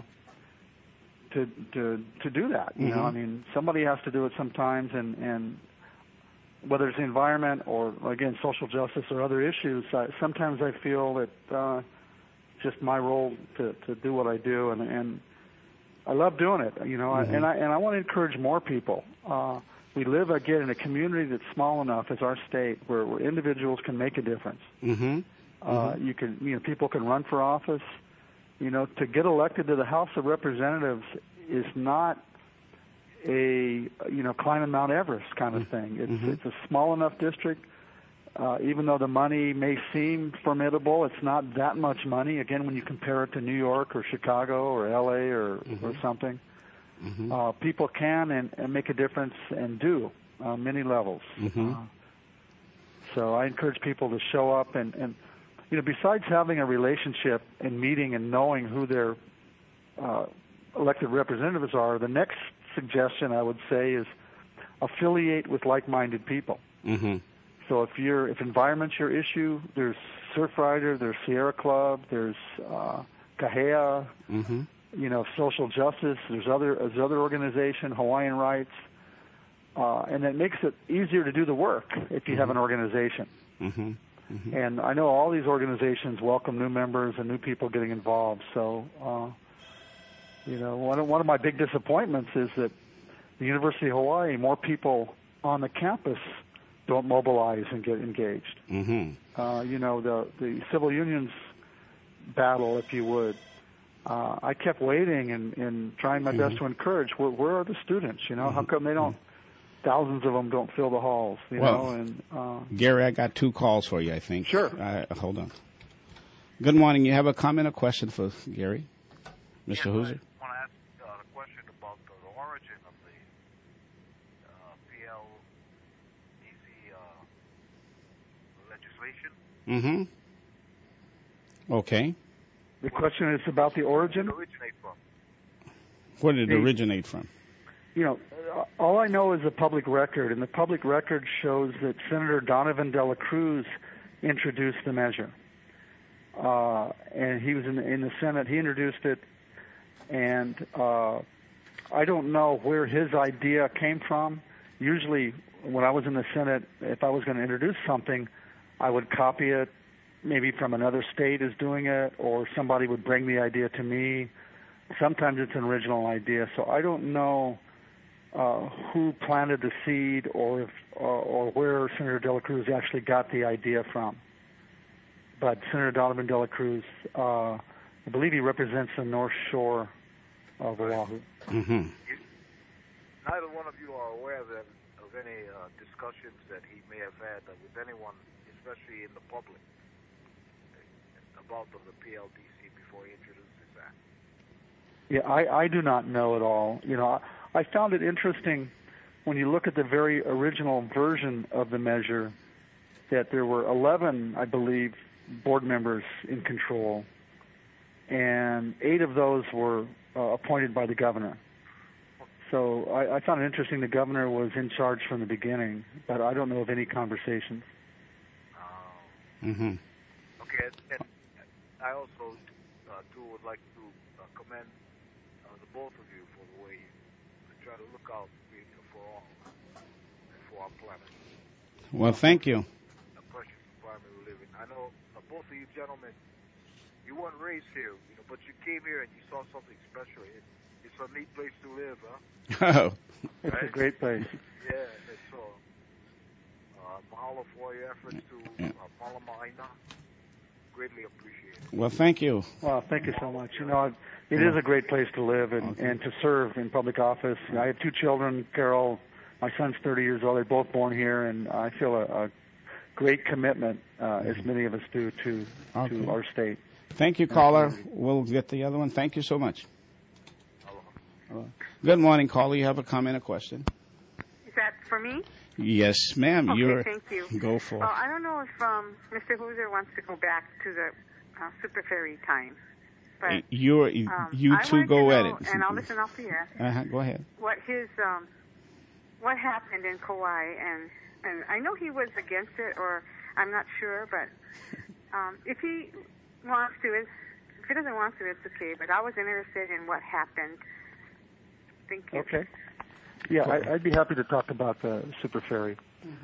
to to to do that. You mm-hmm. know, I mean, somebody has to do it sometimes, and and. Whether it's the environment or, again, social justice or other issues, I, sometimes I feel that uh, it's just my role to, to do what I do, and, and I love doing it. You know, mm-hmm. I, and I and I want to encourage more people. Uh, we live again in a community that's small enough as our state, where, where individuals can make a difference. Mm-hmm. Uh, mm-hmm. You can, you know, people can run for office. You know, to get elected to the House of Representatives is not a you know climbing Mount Everest kind of thing. It's mm-hmm. it's a small enough district. Uh, even though the money may seem formidable, it's not that much money. Again, when you compare it to New York or Chicago or L A or mm-hmm. or something, mm-hmm. uh, people can and, and make a difference and do on many levels. Mm-hmm. Uh, so I encourage people to show up and and you know besides having a relationship and meeting and knowing who their uh, elected representatives are, the next suggestion I would say is affiliate with like-minded people. Mm-hmm. So if you're if environment's your issue, there's Surfrider, there's Sierra Club, there's uh, Kahea, mm-hmm. you know, social justice. There's other there's other organization, Hawaiian Rights, uh, and it makes it easier to do the work if you mm-hmm. have an organization. Mm-hmm. Mm-hmm. And I know all these organizations welcome new members and new people getting involved. So. Uh, You know, one of, one of my big disappointments is that the University of Hawaii, more people on the campus don't mobilize and get engaged. Mm-hmm. Uh, you know, the the civil unions battle, if you would. Uh, I kept waiting and, and trying my mm-hmm. best to encourage. Where, where are the students? You know, mm-hmm. how come they don't? Thousands of them don't fill the halls. You well, know, and uh, Gary, I got two calls for you. I think. Sure. Uh, hold on. Good morning. You have a comment or question for Gary, Mister Yeah, Hooser? I want to ask uh, a question about the, the origin of the uh, P L D C uh, legislation. Mm-hmm. Okay. the question is about the origin. Where did it originate from? Where did it The- originate from? You know, uh, all I know is the public record, and the public record shows that Senator Donovan Dela Cruz introduced the measure. Uh, and he was in the, in the Senate. He introduced it, and uh, I don't know where his idea came from. Usually, when I was in the Senate, if I was going to introduce something, I would copy it, maybe from another state is doing it, or somebody would bring the idea to me. Sometimes it's an original idea, so I don't know uh, who planted the seed or if, or, or where Senator Dela Cruz actually got the idea from. But Senator Donovan Dela Cruz, uh, I believe he represents the North Shore of Oahu. Mm-hmm. You, neither one of you are aware that of any uh, discussions that he may have had uh, with anyone, especially in the public, about the, the P L D C before he introduced his act? Yeah, I, I do not know at all. You know, I, I found it interesting when you look at the very original version of the measure that there were eleven, I believe, board members in control, and eight of those were uh, appointed by the governor. So I, I found it interesting the governor was in charge from the beginning, but I don't know of any conversations. Um, Mm-hmm. Okay, and, and I also, uh, too, would like to uh, commend uh, the both of you for the way you try to look out you know, for all and for our planet. Well, thank you. A precious environment we live in. I know uh, both of you gentlemen, you weren't raised here, you know, but you came here and you saw something special. It, it's a neat place to live, huh? Oh, It's Right? a great place. Yeah, and so uh, mahalo for your efforts to Yeah. uh, Malama Aina. Greatly appreciated. well, thank you. Well, thank you so much. You know, it is a great place to live and, Okay. and to serve in public office. I have two children, Carol. My son's thirty years old. They're both born here, and I feel a, a great commitment, uh, as many of us do, to Okay. to our state. Thank you, caller. We'll get the other one. Thank you so much. Hello. Good morning, caller. You have a comment or question? Is that for me? Yes, ma'am. Okay, You're thank you. Go for Well, it. I don't know if um, Mister Hooser wants to go back to the uh, Super Ferry time, but You're, um, you I two wanted go to at know, it. and I'll listen off the air. Uh-huh, go ahead. What his um, what happened in Kauai, and and I know he was against it, or I'm not sure, but um, if he wants to, it's, if he doesn't want to, it's okay. But I was interested in what happened. Thank you. Okay. Yeah, I, I'd be happy to talk about the Super Ferry.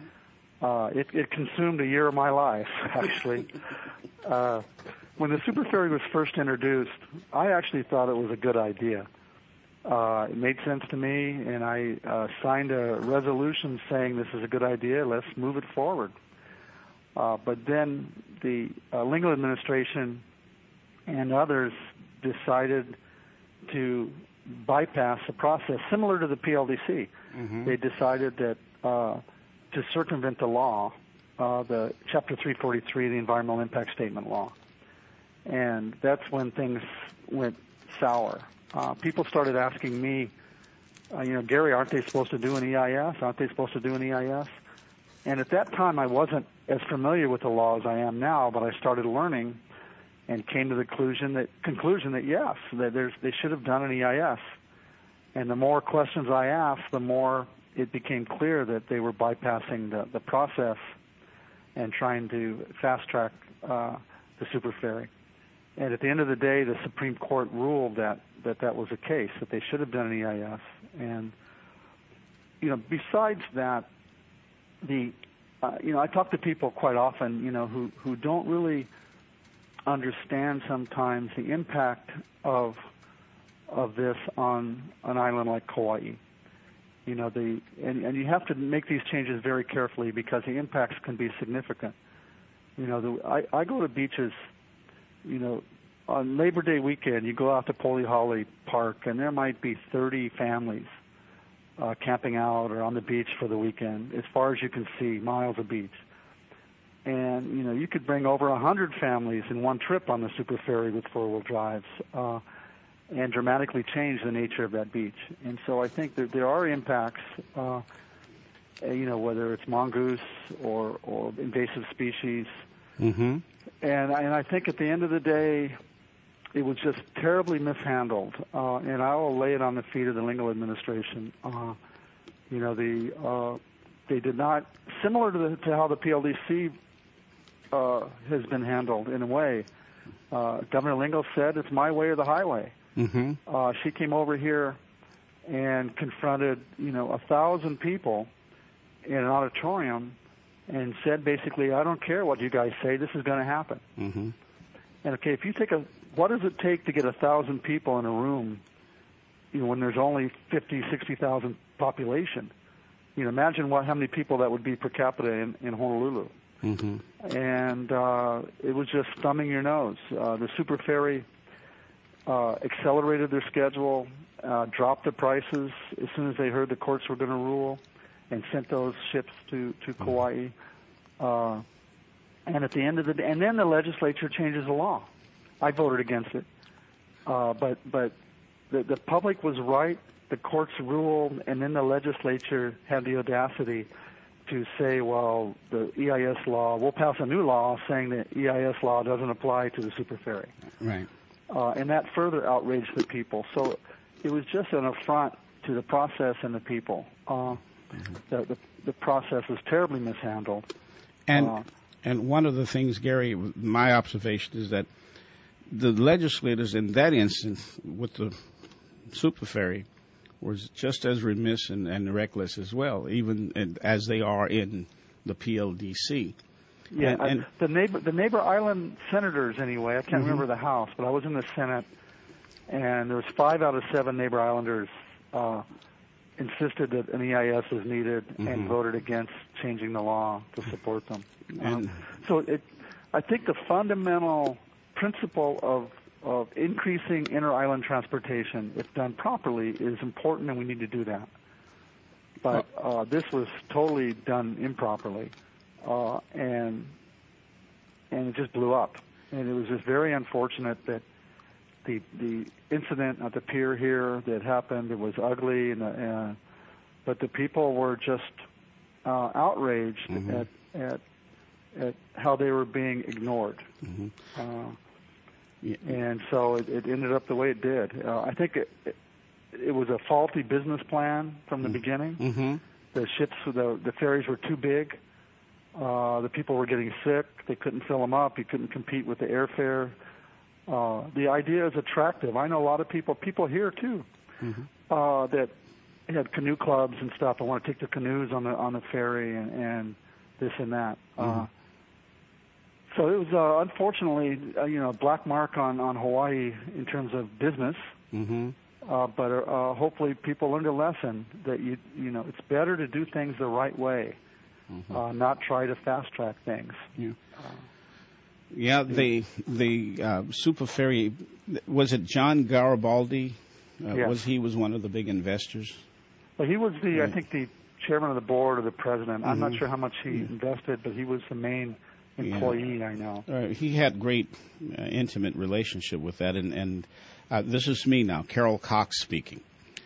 Uh, it, it consumed a year of my life, actually. uh, when the Super Ferry was first introduced, I actually thought it was a good idea. Uh, it made sense to me, and I uh, signed a resolution saying this is a good idea, let's move it forward. Uh, but then the uh, Lingle administration and others decided to bypass the process, similar to the P L D C. Mm-hmm. They decided that uh, to circumvent the law, uh, the Chapter three forty-three, the Environmental Impact Statement law. And that's when things went sour. Uh, people started asking me, uh, you know, Gary, aren't they supposed to do an E I S? Aren't they supposed to do an E I S? And at that time, I wasn't as familiar with the law as I am now, but I started learning and came to the conclusion that conclusion that yes, that there's they should have done an E I S. And the more questions I asked, the more it became clear that they were bypassing the, the process and trying to fast track uh, the Super Ferry. And at the end of the day, the Supreme Court ruled that, that that was the case, that they should have done an E I S. And you know, besides that, the uh, you know, I talk to people quite often, you know, who who don't really understand sometimes the impact of of this on an island like Kauai. You know, the and, and you have to make these changes very carefully because the impacts can be significant. You know, the, I, I go to beaches, you know, on Labor Day weekend, you go out to Poley Holly Park, and there might be thirty families uh, camping out or on the beach for the weekend, as far as you can see, miles of beach. And, you know, you could bring over a hundred families in one trip on the Super Ferry with four-wheel drives uh, and dramatically change the nature of that beach. And so I think that there are impacts, uh, you know, whether it's mongoose or, or invasive species. Mm-hmm. And, and I think at the end of the day, it was just terribly mishandled. Uh, and I will lay it on the feet of the Lingle administration. Uh, you know, the uh, they did not, similar to, the, to how the P L D C uh, has been handled in a way. Uh, Governor Lingle said, it's my way or the highway. Mm-hmm. Uh, she came over here and confronted, you know, a thousand people in an auditorium and said basically, I don't care what you guys say, this is going to happen. Mm-hmm. And okay, if you take a, what does it take to get a thousand people in a room, you know, when there's only fifty, sixty thousand population? You know, imagine what, how many people that would be per capita in, in Honolulu. Mm-hmm. And uh, it was just thumbing your nose. Uh, the Super Ferry uh, accelerated their schedule, uh, dropped the prices as soon as they heard the courts were going to rule, and sent those ships to to Kauai. Uh, and at the end of the day, and then the legislature changes the law. I voted against it, uh, but but the the public was right. The courts ruled, and then the legislature had the audacity to say, well, the E I S law, we'll pass a new law saying that E I S law doesn't apply to the super ferry. Right. Uh, and that further outraged the people. So it was just an affront to the process and the people. Uh, mm-hmm. the, the, the process was terribly mishandled. And uh, and one of the things, Gary, my observation is that the legislators in that instance with the super ferry was just as remiss and, and reckless as well, even in, as they are in the P L D C. Yeah, and, and I, the neighbor the neighbor island senators, anyway. I can't mm-hmm. remember the House, but I was in the Senate, and there was five out of seven neighbor islanders uh, insisted that an E I S was needed mm-hmm. and voted against changing the law to support them. Um, so it, I think the fundamental principle of of increasing inter-island transportation, if done properly, is important, and we need to do that. But uh, this was totally done improperly, uh, and and it just blew up. And it was just very unfortunate that the the incident at the pier here that happened, it was ugly, and uh, but the people were just uh, outraged mm-hmm. at, at at how they were being ignored. Mm-hmm. Uh, Yeah. And so it, it ended up the way it did. Uh, I think it, it, it was a faulty business plan from the mm-hmm. beginning. Mm-hmm. The ships, the, the ferries were too big. Uh, the people were getting sick. They couldn't fill them up. You couldn't compete with the airfare. Uh, the idea is attractive. I know a lot of people, people here too, mm-hmm. uh, that had canoe clubs and stuff. I want to take the canoes on the on the ferry and, and this and that. Mm-hmm. Uh, So it was uh, unfortunately, uh, you know, a black mark on, on Hawaii in terms of business. Mm-hmm. Uh, but uh, hopefully people learned a lesson that you you know it's better to do things the right way, mm-hmm. uh, not try to fast track things. Yeah. Uh, yeah. The the uh, super ferry, was it John Garibaldi? Uh, yes. Was he was one of the big investors? Well, he was the right. I think the chairman of the board or the president. Mm-hmm. I'm not sure how much he yeah. invested, but he was the main employee, yeah. I know. Uh, he had great uh, intimate relationship with that, and, and uh, this is me now, Carol Cox speaking.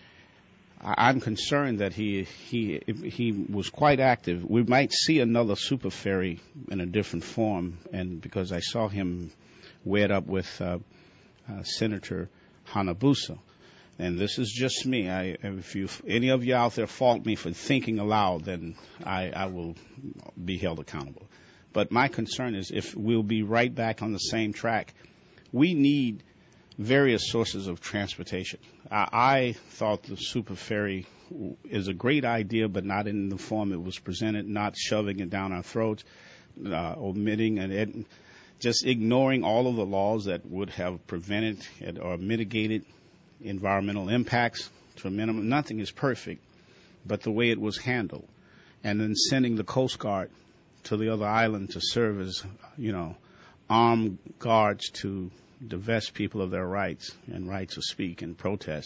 I, I'm concerned that he he he was quite active. We might see another super ferry in a different form, and because I saw him wed up with uh, uh, Senator Hanabusa. And this is just me. I, if you, any of you out there fault me for thinking aloud, then I, I will be held accountable. But my concern is if we'll be right back on the same track, we need various sources of transportation. I, I thought the super ferry is a great idea, but not in the form it was presented, not shoving it down our throats, uh, omitting and ed- just ignoring all of the laws that would have prevented or mitigated environmental impacts to a minimum. Nothing is perfect, but the way it was handled. And then sending the Coast Guard to the other island to serve as, you know, armed guards to divest people of their rights and rights to speak and protest.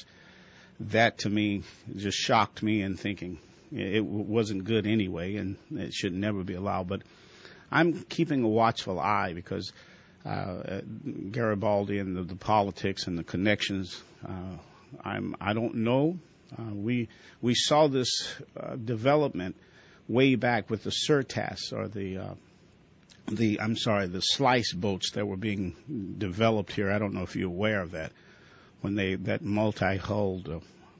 That, to me, just shocked me in thinking it wasn't good anyway, and it should never be allowed. But I'm keeping a watchful eye because uh, Garibaldi and the, the politics and the connections, uh, I'm, I don't know. Uh, we we saw this uh, development way back with the Surtas or the uh, the I'm sorry the slice boats that were being developed here. I don't know if you're aware of that. When they that multi-hulled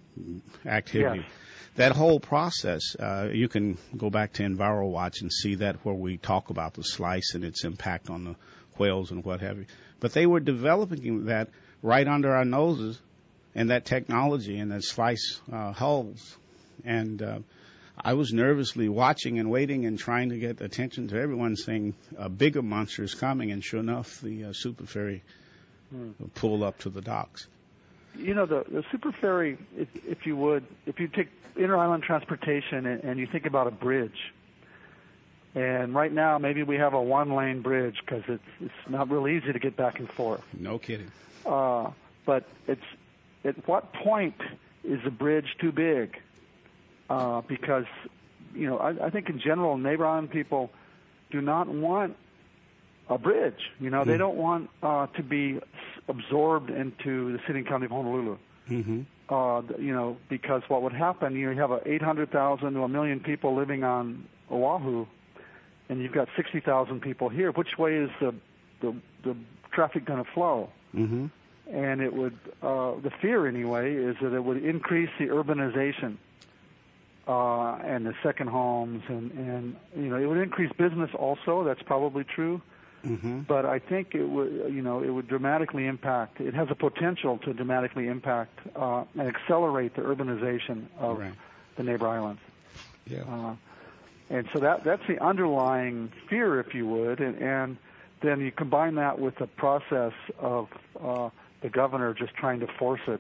uh, activity, yes. That whole process, uh, you can go back to EnviroWatch and see that where we talk about the slice and its impact on the whales and what have you. But they were developing that right under our noses, and that technology and that slice uh, hulls. And uh, I was nervously watching and waiting and trying to get attention to everyone, saying a bigger monster is coming. And sure enough, the uh, super ferry hmm. pulled up to the docks. You know, the, the super ferry, if, if you would, if you take inter-island transportation and, and you think about a bridge, and right now maybe we have a one-lane bridge because it's it's not real easy to get back and forth. No kidding. Uh, but it's at what point is the bridge too big? Uh, because you know, I, I think in general, Neighbor Island people do not want a bridge. You know, mm-hmm. they don't want uh, to be absorbed into the city and county of Honolulu. Mm-hmm. Uh, you know, because what would happen, you know, you have a eight hundred thousand to a million people living on Oahu, and you've got sixty thousand people here. Which way is the the, the traffic going to flow? Mm-hmm. And it would, uh, the fear anyway, is that it would increase the urbanization uh, and the second homes, and, and, you know, it would increase business also. That's probably true. Mm-hmm. But I think it would, you know, it would dramatically impact, it has a potential to dramatically impact uh, and accelerate the urbanization of right. the neighbor islands. Yeah. Uh, and so that that's the underlying fear, if you would, and, and then you combine that with the process of uh, the governor just trying to force it,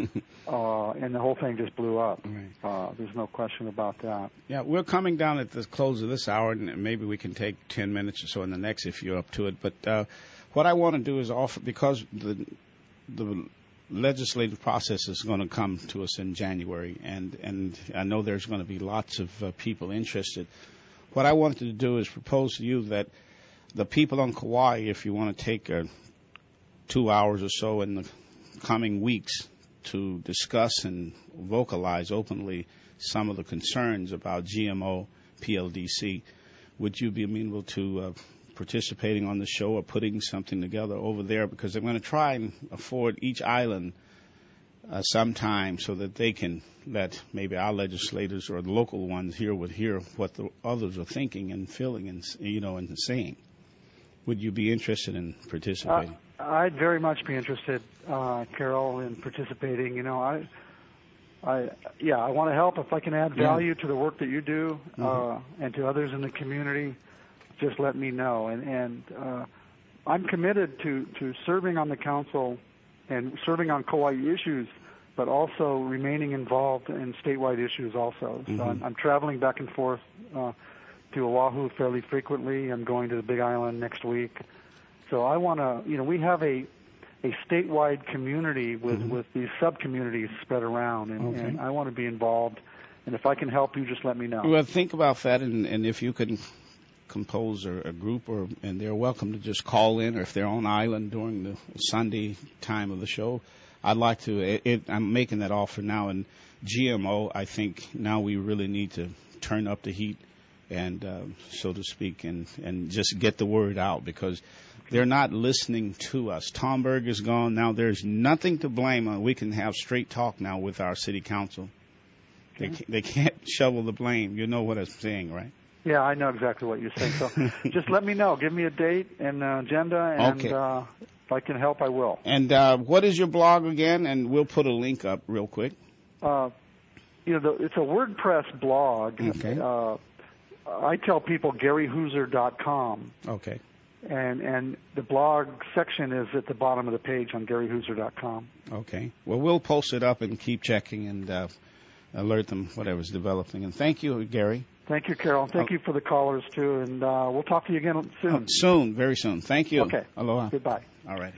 uh, and the whole thing just blew up. Right. Uh, there's no question about that. Yeah, we're coming down at the close of this hour, and maybe we can take ten minutes or so in the next if you're up to it. But uh, what I want to do is offer, because the the legislative process is going to come to us in January, and, and I know there's going to be lots of uh, people interested. What I wanted to do is propose to you that the people on Kauai, if you want to take uh, two hours or so in the coming weeks to discuss and vocalize openly some of the concerns about G M O, P L D C, would you be amenable to uh, participating on the show or putting something together over there? Because I'm going to try and afford each island uh, some time so that they can let maybe our legislators or the local ones here would hear what the others are thinking and feeling and, you know, and saying. Would you be interested in participating? Uh, I'd very much be interested, uh, Carol, in participating. You know, I, I, yeah, I want to help if I can add value yeah. to the work that you do, mm-hmm. uh, and to others in the community. Just let me know, and and uh, I'm committed to to serving on the council and serving on Kauai issues, but also remaining involved in statewide issues also. Mm-hmm. So I'm, I'm traveling back and forth uh, to Oahu fairly frequently. I'm going to the Big Island next week. So I want to, you know, we have a a statewide community with, mm-hmm. with these sub-communities spread around, and, okay. and I want to be involved. And if I can help you, just let me know. Well, think about that, and, and if you can compose a, a group, or and they're welcome to just call in, or if they're on island during the Sunday time of the show, I'd like to. It, it, I'm making that offer now, and G M O, I think now we really need to turn up the heat, and uh, so to speak, and and just get the word out, because they're not listening to us. Tom Berg is gone. Now there's nothing to blame on. We can have straight talk now with our city council. They they can't shovel the blame. You know what I'm saying, right? Yeah, I know exactly what you're saying. So just let me know. Give me a date and uh, agenda, and okay. uh, if I can help, I will. And uh, what is your blog again? And we'll put a link up real quick. Uh, you know, the, it's a WordPress blog. Okay. Uh, I tell people Gary Hooser dot com. Okay. And and the blog section is at the bottom of the page on Gary Hooser dot com. Okay. Well, we'll post it up and keep checking and uh, alert them whatever's developing. And thank you, Gary. Thank you, Carol. Thank oh. you for the callers, too. And uh, we'll talk to you again soon. Oh, soon, very soon. Thank you. Okay. Aloha. Goodbye. All right.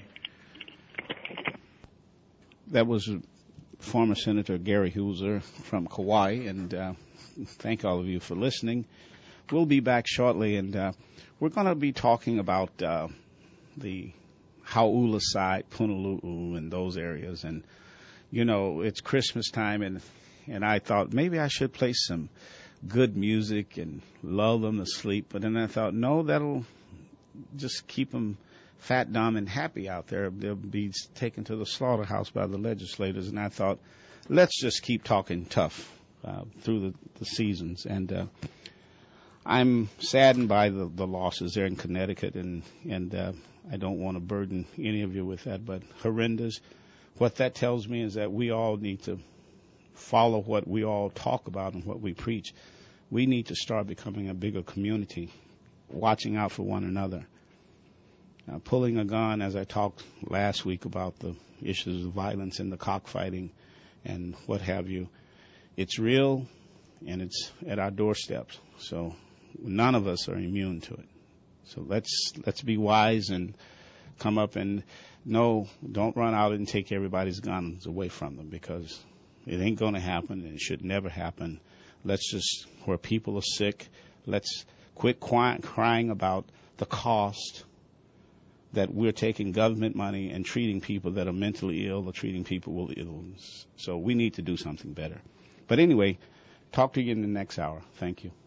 That was former Senator Gary Hooser from Kauai, and uh, thank all of you for listening. We'll be back shortly, and uh, we're going to be talking about uh, the Hauula side, Punaluu, and those areas. And, you know, it's Christmas time, and and I thought maybe I should play some good music and lull them to sleep. But then I thought, no, that'll just keep them fat, dumb, and happy out there. They'll be taken to the slaughterhouse by the legislators. And I thought, let's just keep talking tough uh, through the, the seasons. And uh, I'm saddened by the, the losses there in Connecticut, and, and uh, I don't want to burden any of you with that, but horrendous. What that tells me is that we all need to follow what we all talk about and what we preach. We need to start becoming a bigger community, watching out for one another. Now, pulling a gun, as I talked last week about the issues of violence and the cockfighting and what have you, it's real, and it's at our doorsteps. So none of us are immune to it. So let's let's be wise and come up and no, don't run out and take everybody's guns away from them, because it ain't going to happen, and it should never happen Let's just, where people are sick, let's quit qui- crying about the cost that we're taking government money and treating people that are mentally ill or treating people with illness. So we need to do something better. But anyway, talk to you in the next hour. Thank you.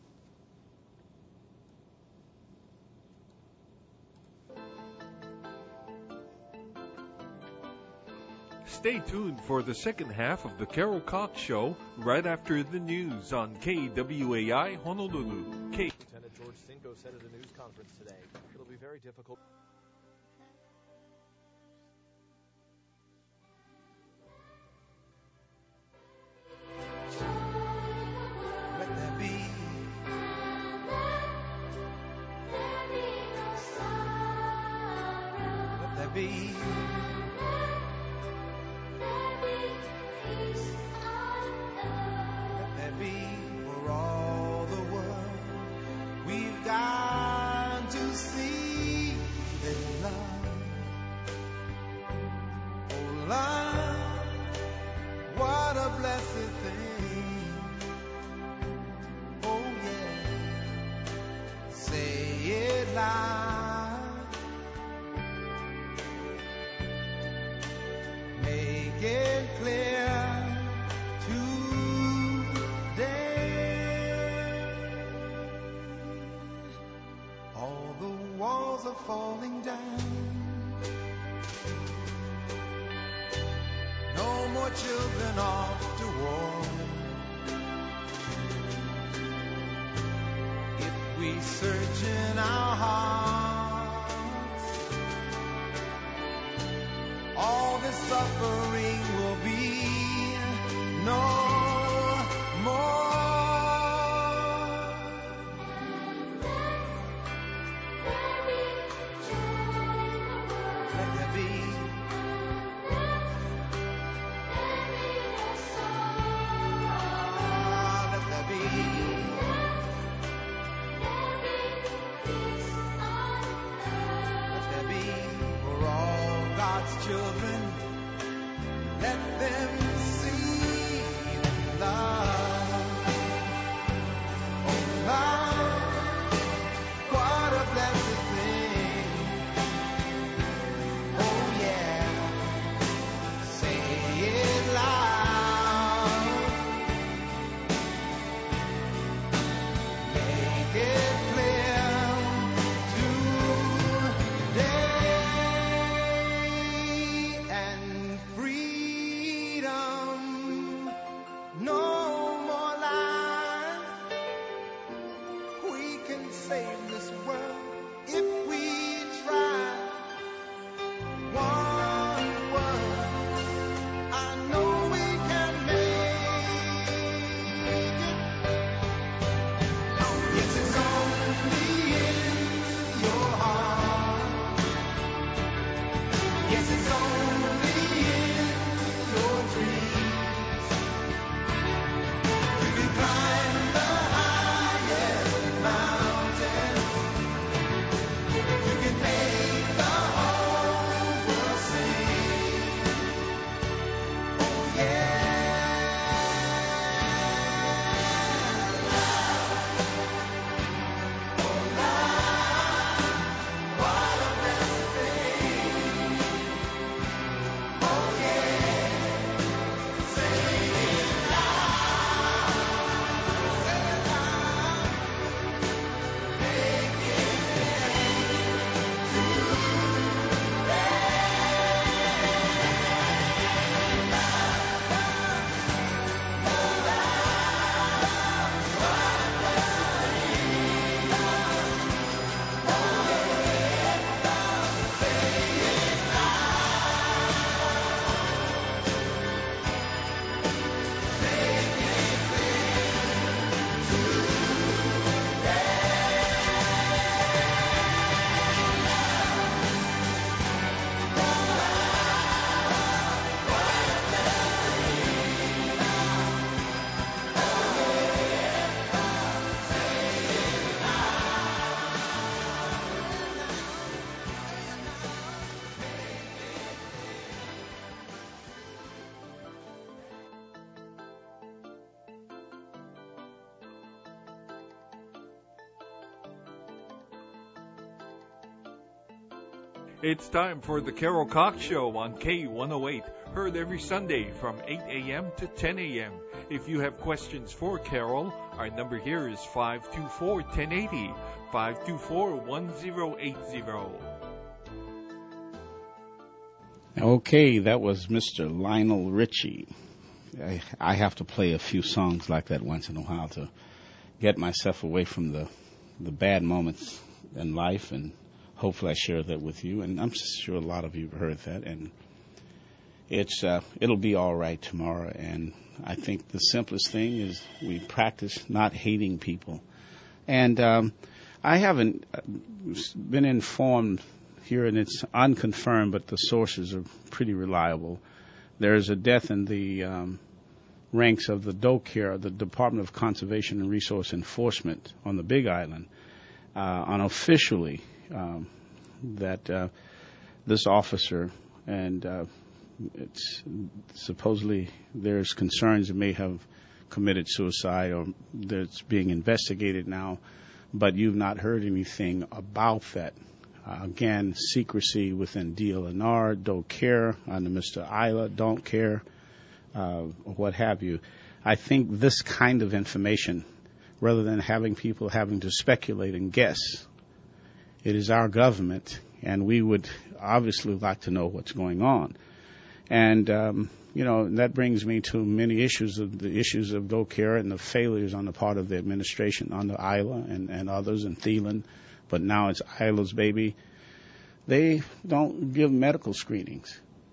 Stay tuned for the second half of the Carol Cox Show right after the news on K W A I Honolulu. K- Lieutenant George Cinco said at a news conference today, it'll be very difficult. Let there be. Let there be. Let there be for all the world. We've got to see that love, oh love, what a blessed thing. Oh yeah, say it loud, make it clear today. All the walls are falling down. No more children off to war. If we search in our hearts, all this suffering will be no more. Let there be. Ah, let there be. Let there be for all God's children. Let them see love. Oh, love, what a blessed thing. Oh, yeah, say it loud. Make it clear today. And freedom, no It's time for the Carol Cox Show on K one oh eight, heard every Sunday from eight a.m. to ten a.m. If you have questions for Carol, our number here is five two four, one oh eight oh, five two four, one oh eight oh. Okay, that was Mister Lionel Richie. I, I have to play a few songs like that once in a while to get myself away from the, the bad moments in life, and hopefully I share that with you. And I'm sure a lot of you have heard that. And it's uh, it'll be all right tomorrow. And I think the simplest thing is we practice not hating people. And um, I haven't been informed here, and it's unconfirmed, but the sources are pretty reliable. There's a death in the um, ranks of the D O C A R E, the Department of Conservation and Resource Enforcement on the Big Island, uh, unofficially, um, that uh, this officer, and uh, it's supposedly there's concerns it may have committed suicide, or that's being investigated now, but you've not heard anything about that. Uh, again, secrecy within D L N R, don't care, under Mister Isla, don't care, uh, what have you. I think this kind of information, rather than having people having to speculate and guess, it is our government, and we would obviously like to know what's going on. And, um, you know, that brings me to many issues of the issues of D O C A R E and the failures on the part of the administration under Isla and, and others, and Thielen. But now it's Isla's baby. They don't give medical screenings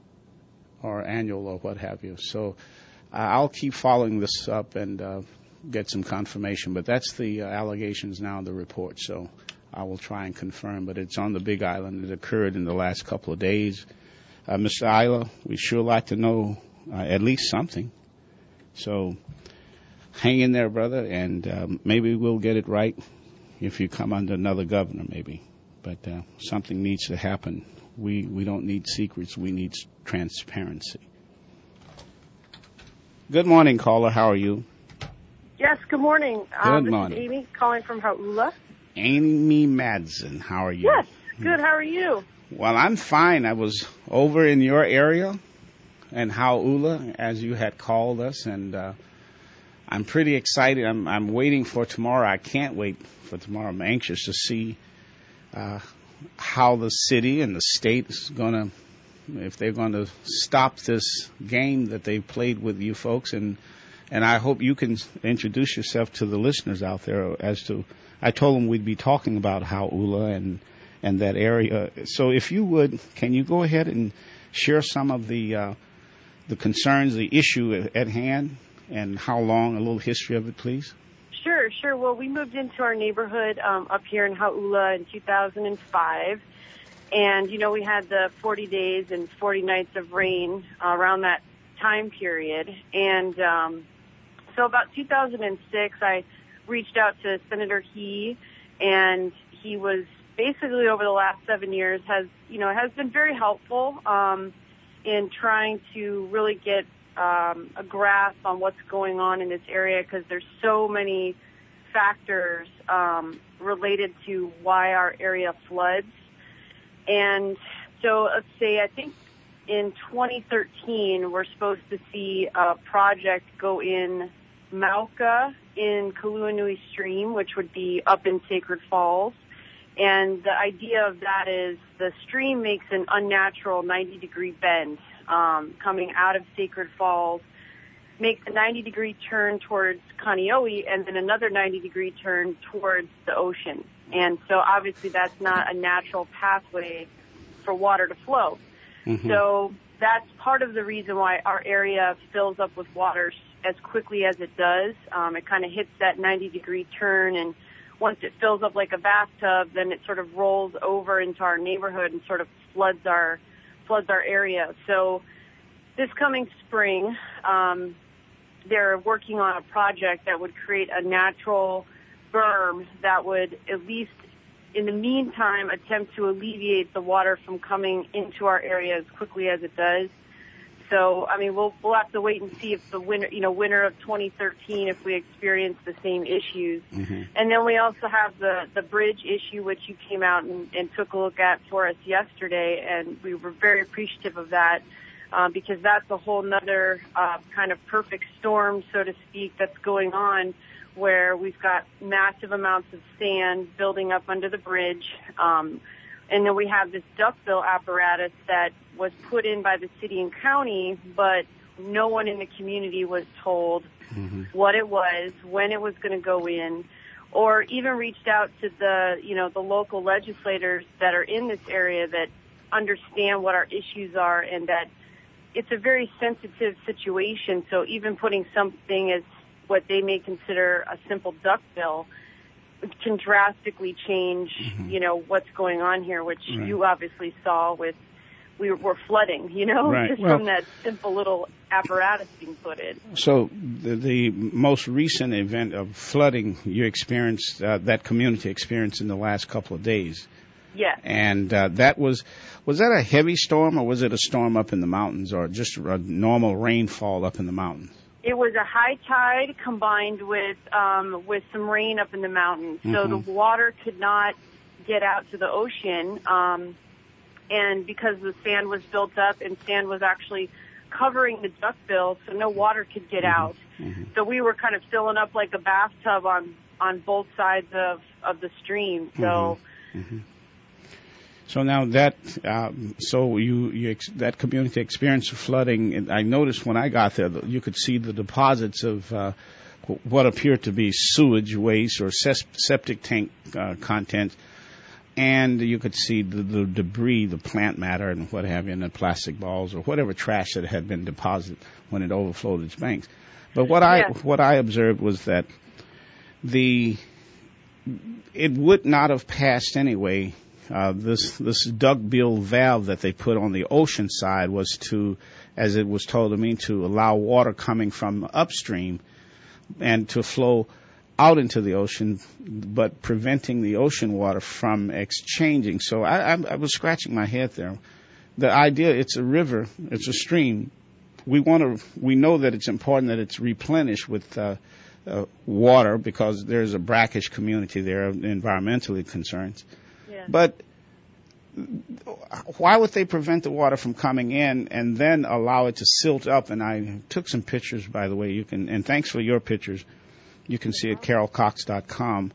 or annual or what have you. So uh, I'll keep following this up and uh, get some confirmation. But that's the uh, allegations now in the report. So I will try and confirm. But it's on the Big Island. It occurred in the last couple of days. Uh, Mister Isla, we sure like to know uh, at least something. So hang in there, brother, and um, maybe we'll get it right. If you come under another governor, maybe. But uh, something needs to happen. We we don't need secrets. We need transparency. Good morning, caller. How are you? Yes, good morning. Good um, this morning. Is Amy calling from Hauula. Amy Madsen, how are you? Yes, good. How are you? Well, I'm fine. I was over in your area in Hauula, as you had called us, and uh, I'm pretty excited. I'm, I'm waiting for tomorrow. I can't wait for tomorrow. I'm anxious to see uh, how the city and the state is going to, if they're going to stop this game that they've played with you folks. And and I hope you can introduce yourself to the listeners out there as to, I told them we'd be talking about Hauula and, and that area. So if you would, can you go ahead and share some of the uh, the concerns, the issue at hand, and how long, a little history of it, please? Sure, sure. Well, we moved into our neighborhood um, up here in Hauula in two thousand five. And, you know, we had the forty days and forty nights of rain uh, around that time period. And um, so about two thousand six, I reached out to Senator He, and he was basically over the last seven years has, you know, has been very helpful um, in trying to really get Um, a grasp on what's going on in this area, because there's so many factors um, related to why our area floods. And so let's say, I think in twenty thirteen, we're supposed to see a project go in Mauka in Kaluanui Stream, which would be up in Sacred Falls. And the idea of that is the stream makes an unnatural ninety degree bend um, coming out of Sacred Falls, makes a ninety degree turn towards Kaneohe, and then another ninety degree turn towards the ocean. And so obviously that's not a natural pathway for water to flow. Mm-hmm. So that's part of the reason why our area fills up with water as quickly as it does. Um, it kind of hits that ninety degree turn, and once it fills up like a bathtub, then it sort of rolls over into our neighborhood and sort of floods our floods our area. So this coming spring, um, they're working on a project that would create a natural berm that would, at least in the meantime, attempt to alleviate the water from coming into our area as quickly as it does. So, I mean, we'll we'll have to wait and see if the winter, you know, winter of twenty thirteen, if we experience the same issues. Mm-hmm. And then we also have the the bridge issue, which you came out and, and took a look at for us yesterday, and we were very appreciative of that. Uh, because that's a whole nother uh, kind of perfect storm, so to speak, that's going on, where we've got massive amounts of sand building up under the bridge. Um, and then we have this duckbill apparatus that was put in by the city and county, but no one in the community was told mm-hmm. what it was, when it was going to go in, or even reached out to the, you know, the local legislators that are in this area that understand what our issues are, and that it's a very sensitive situation. So even putting something as what they may consider a simple duckbill can drastically change, mm-hmm. you know, what's going on here, which right. you obviously saw with, we were flooding, you know, right. just well, from that simple little apparatus being put in. So the, the most recent event of flooding you experienced, uh, that community experienced in the last couple of days. Yes. And uh, that was, was that a heavy storm, or was it a storm up in the mountains, or just a normal rainfall up in the mountains? It was a high tide combined with um, with some rain up in the mountains. So mm-hmm. the water could not get out to the ocean. Um, and because the sand was built up, and sand was actually covering the duckbill, so no water could get mm-hmm. out. Mm-hmm. So we were kind of filling up like a bathtub on, on both sides of, of the stream. So... Mm-hmm. Mm-hmm. So now that, uh, so you, you ex- that community experienced flooding. And I noticed when I got there, you could see the deposits of uh, what appeared to be sewage waste or ses- septic tank uh, content, and you could see the, the debris, the plant matter, and what have you, and the plastic balls or whatever trash that had been deposited when it overflowed its banks. But what I yes. what I observed was that the it would not have passed anyway. Uh, this this duckbill valve that they put on the ocean side was to, as it was told to me, to allow water coming from upstream and to flow out into the ocean, but preventing the ocean water from exchanging. So I, I, I was scratching my head there. The idea, it's a river, it's a stream. We want to, we know that it's important that it's replenished with uh, uh, water because there's a brackish community there, environmentally concerned. But why would they prevent the water from coming in and then allow it to silt up? And I took some pictures, by the way. You can, and thanks for your pictures. You can see at carol cox dot com.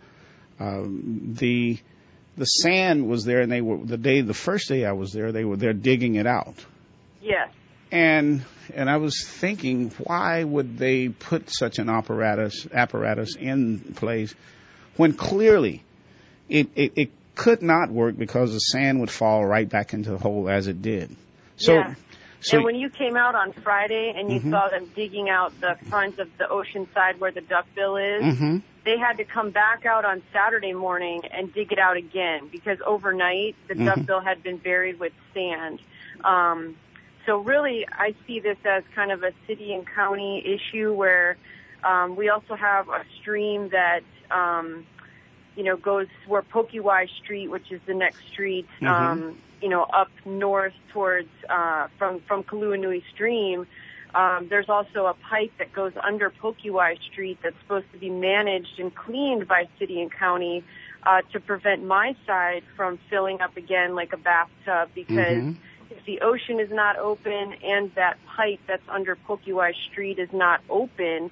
Um, the the sand was there, and they were the day the first day I was there. They were there digging it out. Yes. And and I was thinking, why would they put such an apparatus apparatus in place when clearly it it, it could not work because the sand would fall right back into the hole as it did. So, yeah. so and when you came out on Friday and you mm-hmm. saw them digging out the front of the ocean side where the duckbill is, mm-hmm. they had to come back out on Saturday morning and dig it out again because overnight the mm-hmm. duckbill had been buried with sand. Um, so really, I see this as kind of a city and county issue where um, we also have a stream that um, you know, goes where Pokiwai Street, which is the next street, mm-hmm. um, you know, up north towards, uh, from, from Kaluanui Stream. Um, there's also a pipe that goes under Pokiwai Street that's supposed to be managed and cleaned by city and county, uh, to prevent my side from filling up again like a bathtub because mm-hmm. if the ocean is not open and that pipe that's under Pokiwai Street is not open,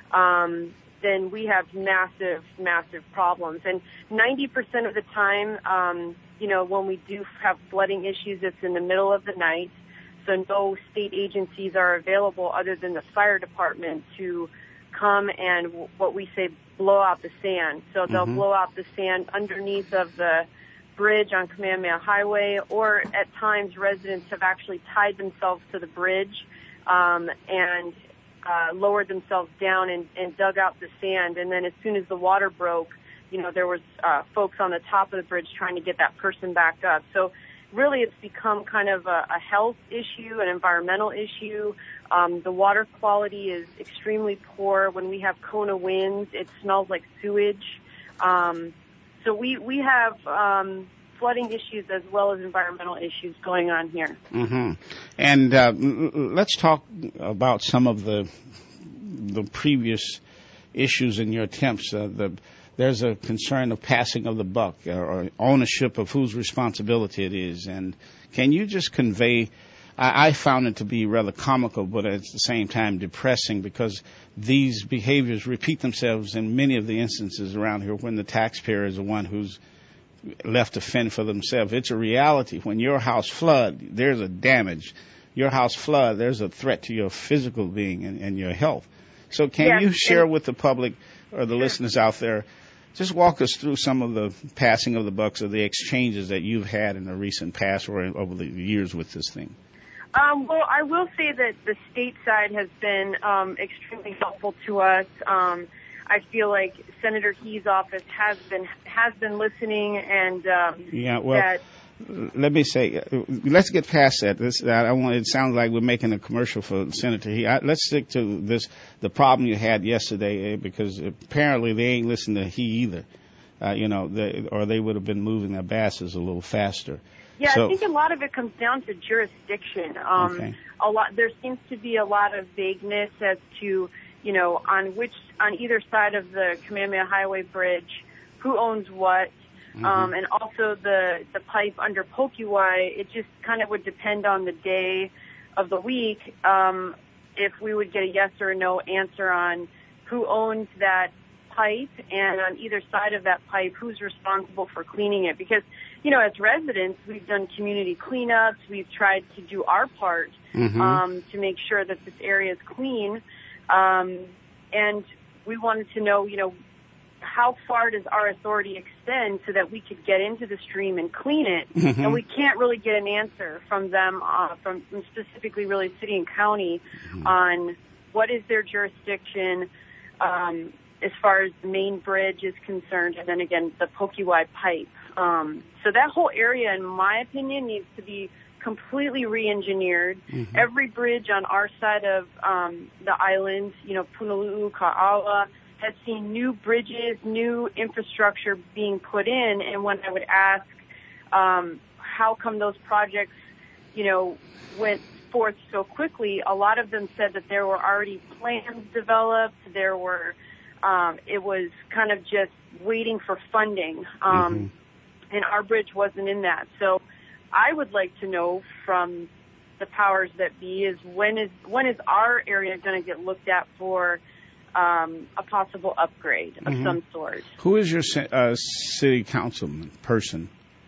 um, then we have massive, massive problems. And ninety percent of the time, um, you know, when we do have flooding issues, it's in the middle of the night. So no state agencies are available other than the fire department to come and what we say blow out the sand. So they'll mm-hmm. blow out the sand underneath of the bridge on Kamehameha Highway, or at times residents have actually tied themselves to the bridge um, and Uh, lowered themselves down and, and dug out the sand. And then as soon as the water broke, you know, there was uh, folks on the top of the bridge trying to get that person back up. So really it's become kind of a, a health issue, an environmental issue. Um, the water quality is extremely poor. When we have Kona winds, it smells like sewage. Um, so we, we have, um, flooding issues as well as environmental issues going on here. Mm-hmm. And uh, let's talk about some of the the previous issues in your attempts. Uh, the, there's a concern of passing of the buck or, or ownership of whose responsibility it is. And can you just convey, I, I found it to be rather comical, but at the same time depressing, because these behaviors repeat themselves in many of the instances around here when the taxpayer is the one who's left to fend for themselves. It's a reality. When your house flood, there's a damage. Your house flood, there's a threat to your physical being and, and your health. So can yes, you share and, with the public or the sure. listeners out there, just walk us through some of the passing of the bucks or the exchanges that you've had in the recent past or over the years with this thing? Um, well, I will say that the state side has been um, extremely helpful to us. Um, I feel like Senator He's office has been has been listening, and um, yeah, well, that let me say, uh, let's get past that. This, I want. It sounds like we're making a commercial for Senator He. I, let's stick to this. The problem you had yesterday, eh, because apparently they ain't listening to He either. Uh, you know, they, or they would have been moving their basses a little faster. Yeah, so, I think a lot of it comes down to jurisdiction. Um, okay. A lot. There seems to be a lot of vagueness as to, you know, on which on either side of the Kamehameha Highway Bridge, who owns what. Mm-hmm. Um, and also the, the pipe under Pokiwai, it just kind of would depend on the day of the week um, if we would get a yes or a no answer on who owns that pipe, and on either side of that pipe, who's responsible for cleaning it. Because, you know, as residents, we've done community cleanups. We've tried to do our part mm-hmm. um, to make sure that this area is clean. Um, and we wanted to know, you know, how far does our authority extend so that we could get into the stream and clean it? Mm-hmm. And we can't really get an answer from them, uh, from, from specifically really city and county, mm-hmm. on what is their jurisdiction um, as far as the main bridge is concerned, and then again, the Pokiwai pipe. Um, so that whole area, in my opinion, needs to be completely re-engineered. Mm-hmm. Every bridge on our side of um, the island, you know, Punaluu, Ka'awa, has seen new bridges, new infrastructure being put in, and when I would ask um, how come those projects, you know, went forth so quickly, a lot of them said that there were already plans developed, there were, um, it was kind of just waiting for funding, um, mm-hmm. and our bridge wasn't in that. So I would like to know from the powers that be is when is when is our area going to get looked at for Um, a possible upgrade of mm-hmm. some sort. Who is your uh, city councilman person?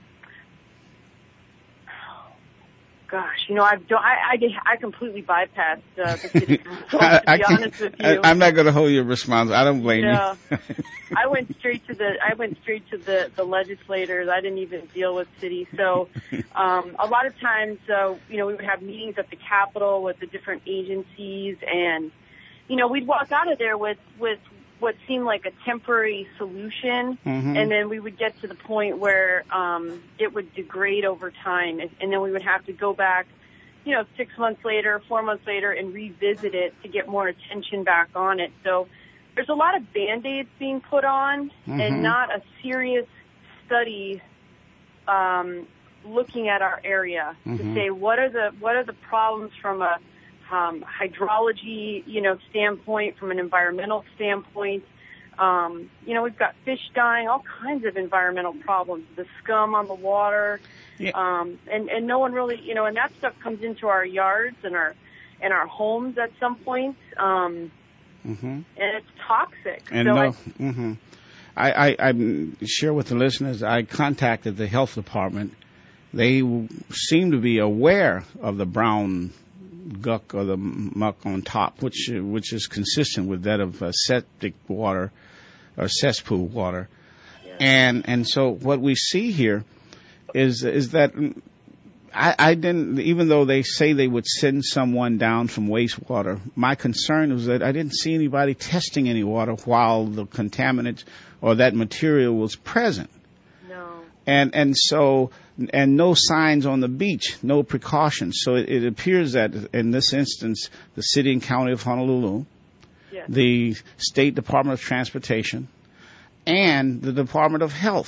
Gosh, you know, I've don't, I, I, I completely bypassed uh, the city council, I, to I be can, honest with you. I, I'm not going to hold you responsible. I don't blame yeah. you. I went straight to the I went straight to the, the legislators. I didn't even deal with city. So um, a lot of times, uh, you know, we would have meetings at the Capitol with the different agencies, and you know, we'd walk out of there with, with what seemed like a temporary solution, mm-hmm. and then we would get to the point where um, it would degrade over time, and, and then we would have to go back, you know, six months later, four months later, and revisit it to get more attention back on it. So there's a lot of Band-Aids being put on, mm-hmm. and not a serious study um, looking at our area mm-hmm. to say what are the what are the problems from a Um, hydrology, you know, standpoint, from an environmental standpoint. Um, you know, we've got fish dying, all kinds of environmental problems, the scum on the water, yeah. um, and, and no one really, you know, and that stuff comes into our yards and our and our homes at some point, um, mm-hmm. and it's toxic. And so no, I, mm-hmm. I, I, I share with the listeners, I contacted the health department. They seem to be aware of the brown guck or the muck on top, which which is consistent with that of uh, septic water or cesspool water, yeah. and and so what we see here is is that I, I didn't, even though they say they would send someone down from wastewater, my concern was that I didn't see anybody testing any water while the contaminants or that material was present. No. And and so and no signs on the beach, no precautions. So it, it appears that in this instance, the city and county of Honolulu, yes. the State Department of Transportation, and the Department of Health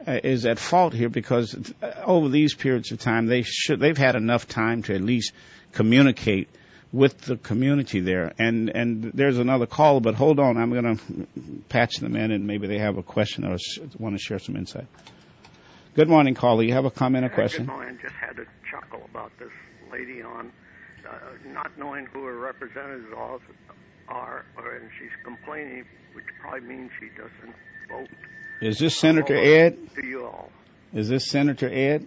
uh, is at fault here because uh, over these periods of time, they should they've had enough time to at least communicate with the community there. And and there's another caller, but hold on, I'm going to patch them in, and maybe they have a question or sh- want to share some insight. Good morning, caller. You have a comment or question? Good morning. Just had to chuckle about this lady on uh, not knowing who her representatives are, or and she's complaining, which probably means she doesn't vote. Is this Senator Ed? To you all. Is this Senator Ed?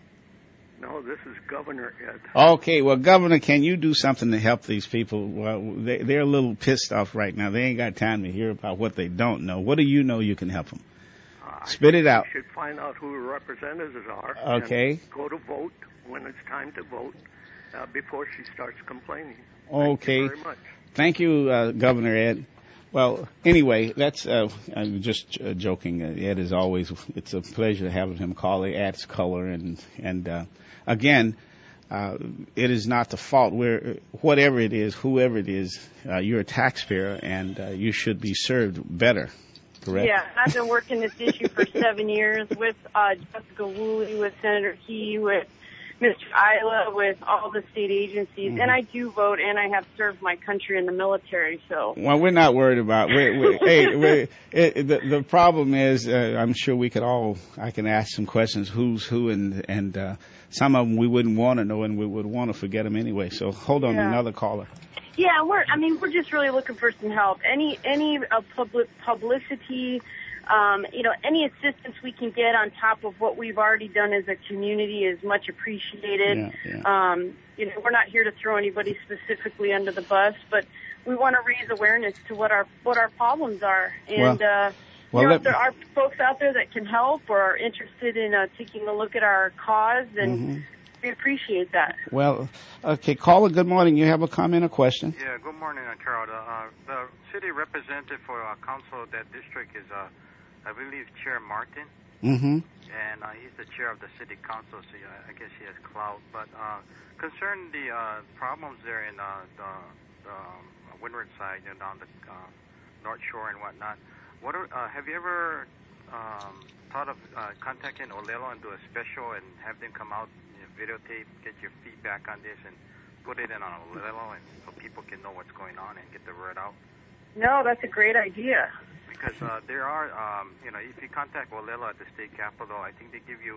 No, this is Governor Ed. Okay, well, Governor, can you do something to help these people? Well, they, they're a little pissed off right now. They ain't got time to hear about what they don't know. What do you know you can help them? Uh, Spit it out. You should find out who her representatives are. Okay. And go to vote when it's time to vote uh, before she starts complaining. Okay. Thank you very much. Thank you, uh, Governor Ed. Well, anyway, that's, uh, I'm just uh, joking. Uh, Ed is always, it's a pleasure having him call. It adds color. And, and uh, again, uh, it is not the fault. We're, whatever it is, whoever it is, uh, you're a taxpayer and uh, you should be served better. Correct? Yeah, I've been working this issue for seven years with uh, Jessica Woolley, with Senator Key, with Mister Isla, with all the state agencies, mm-hmm. and I do vote, and I have served my country in the military. So, well, we're not worried about. We're, we're, hey, we're, it, the the problem is, uh, I'm sure we could all. I can ask some questions. Who's who, and and uh, some of them we wouldn't want to know, and we would want to forget them anyway. So, hold on, yeah. another caller. Yeah, we're. I mean, we're just really looking for some help. Any any uh, public publicity. Um, you know, any assistance we can get on top of what we've already done as a community is much appreciated. Yeah, yeah. Um, you know, we're not here to throw anybody specifically under the bus, but we want to raise awareness to what our what our problems are. And well, uh, well, you know, let, if there are folks out there that can help or are interested in uh, taking a look at our cause, then mm-hmm. we appreciate that. Well, okay, caller. Good morning. You have a comment or question? Yeah. Good morning, uh, Carol. The, uh, the city representative for uh, council of that district is. Uh, I believe Chair Martin, mm-hmm. and uh, he's the chair of the city council, so uh, I guess he has clout. But uh, concerning the uh, problems there in uh, the, the windward side, you know, down the uh, North Shore and whatnot, what are, uh, have you ever um, thought of uh, contacting Olelo and do a special and have them come out, you know, videotape, get your feedback on this, and put it in on Olelo, and so people can know what's going on and get the word out? No, that's a great idea. Because uh, there are, um, you know, if you contact Olelo at the state capitol, I think they give you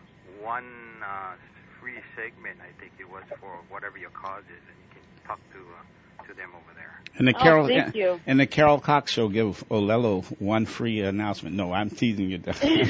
one uh, free segment, I think it was, for whatever your cause is, and you can talk to uh, to them over there. And the oh, Carol, thank you. And the Carol Cox Show give Olelo one free announcement. No, I'm teasing you. But that'll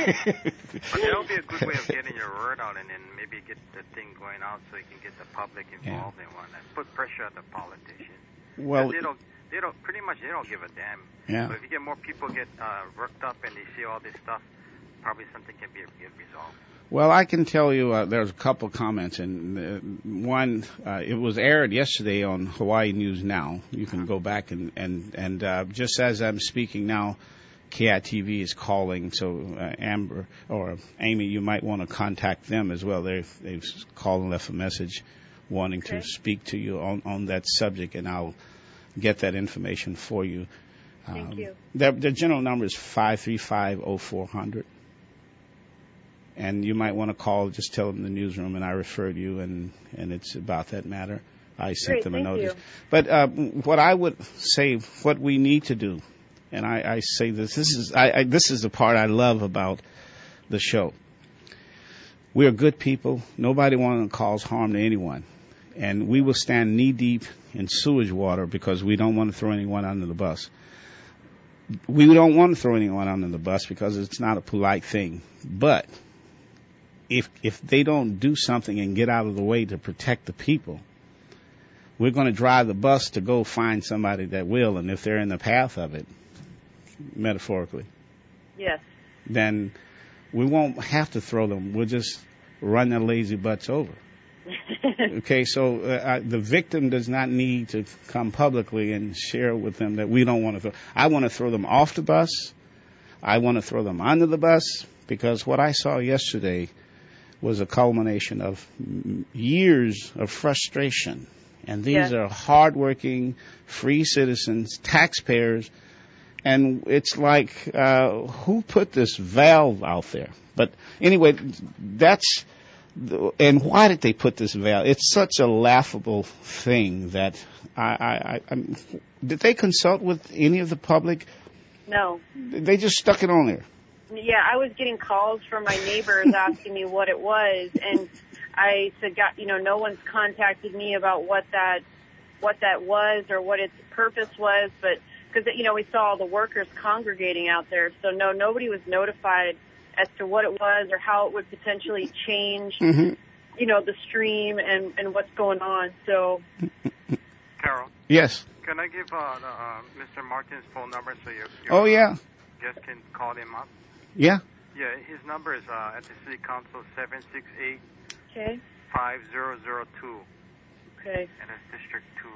be a good way of getting your word out, and then maybe get the thing going out so you can get the public involved yeah. in one, and put pressure on the politicians. Well. They don't, they don't, pretty much they don't give a damn. Yeah. So if you get more people get uh, worked up and they see all this stuff, probably something can be get resolved. Well, I can tell you uh, there's a couple comments, and uh, one, uh, it was aired yesterday on Hawaii News Now. You can go back and and and uh, just as I'm speaking now, K I T V is calling. So uh, Amber or Amy, you might want to contact them as well. They've they've called and left a message wanting okay. to speak to you on on that subject, and I'll get that information for you. Thank um, you. The, the general number is five three five oh four hundred. And you might want to call, just tell them the newsroom, and I referred you, and, and it's about that matter. I sent Great, them a thank notice. You. But uh, what I would say, what we need to do, and I, I say this, this is I, I, this is the part I love about the show. We are good people. Nobody wants to cause harm to anyone. And we will stand knee-deep in sewage water because we don't want to throw anyone under the bus. We don't want to throw anyone under the bus because it's not a polite thing. But if if they don't do something and get out of the way to protect the people, we're going to drive the bus to go find somebody that will. And if they're in the path of it, metaphorically, yes, then we won't have to throw them. We'll just run their lazy butts over. Okay, so uh, the victim does not need to come publicly and share with them that we don't want to throw. I want to throw them off the bus. I want to throw them under the bus, because what I saw yesterday was a culmination of years of frustration. And these yeah. are hardworking, free citizens, taxpayers, And it's like, uh, who put this valve out there? But anyway, that's, the, and why did they put this valve? It's such a laughable thing that I, I, I I'm, did they consult with any of the public? No. They just stuck it on there. Yeah, I was getting calls from my neighbors asking me what it was, and I said, God, you know, no one's contacted me about what that, what that was or what its purpose was, but because, you know, we saw all the workers congregating out there, so no, nobody was notified as to what it was or how it would potentially change, mm-hmm. you know, the stream and, and what's going on. So, Carol. Yes. Can I give uh, uh, Mister Martin's phone number so your, your oh yeah guest can call him up? Yeah. Yeah, his number is uh, at the City Council seven six eight okay five zero zero two. Okay. And it's District Two.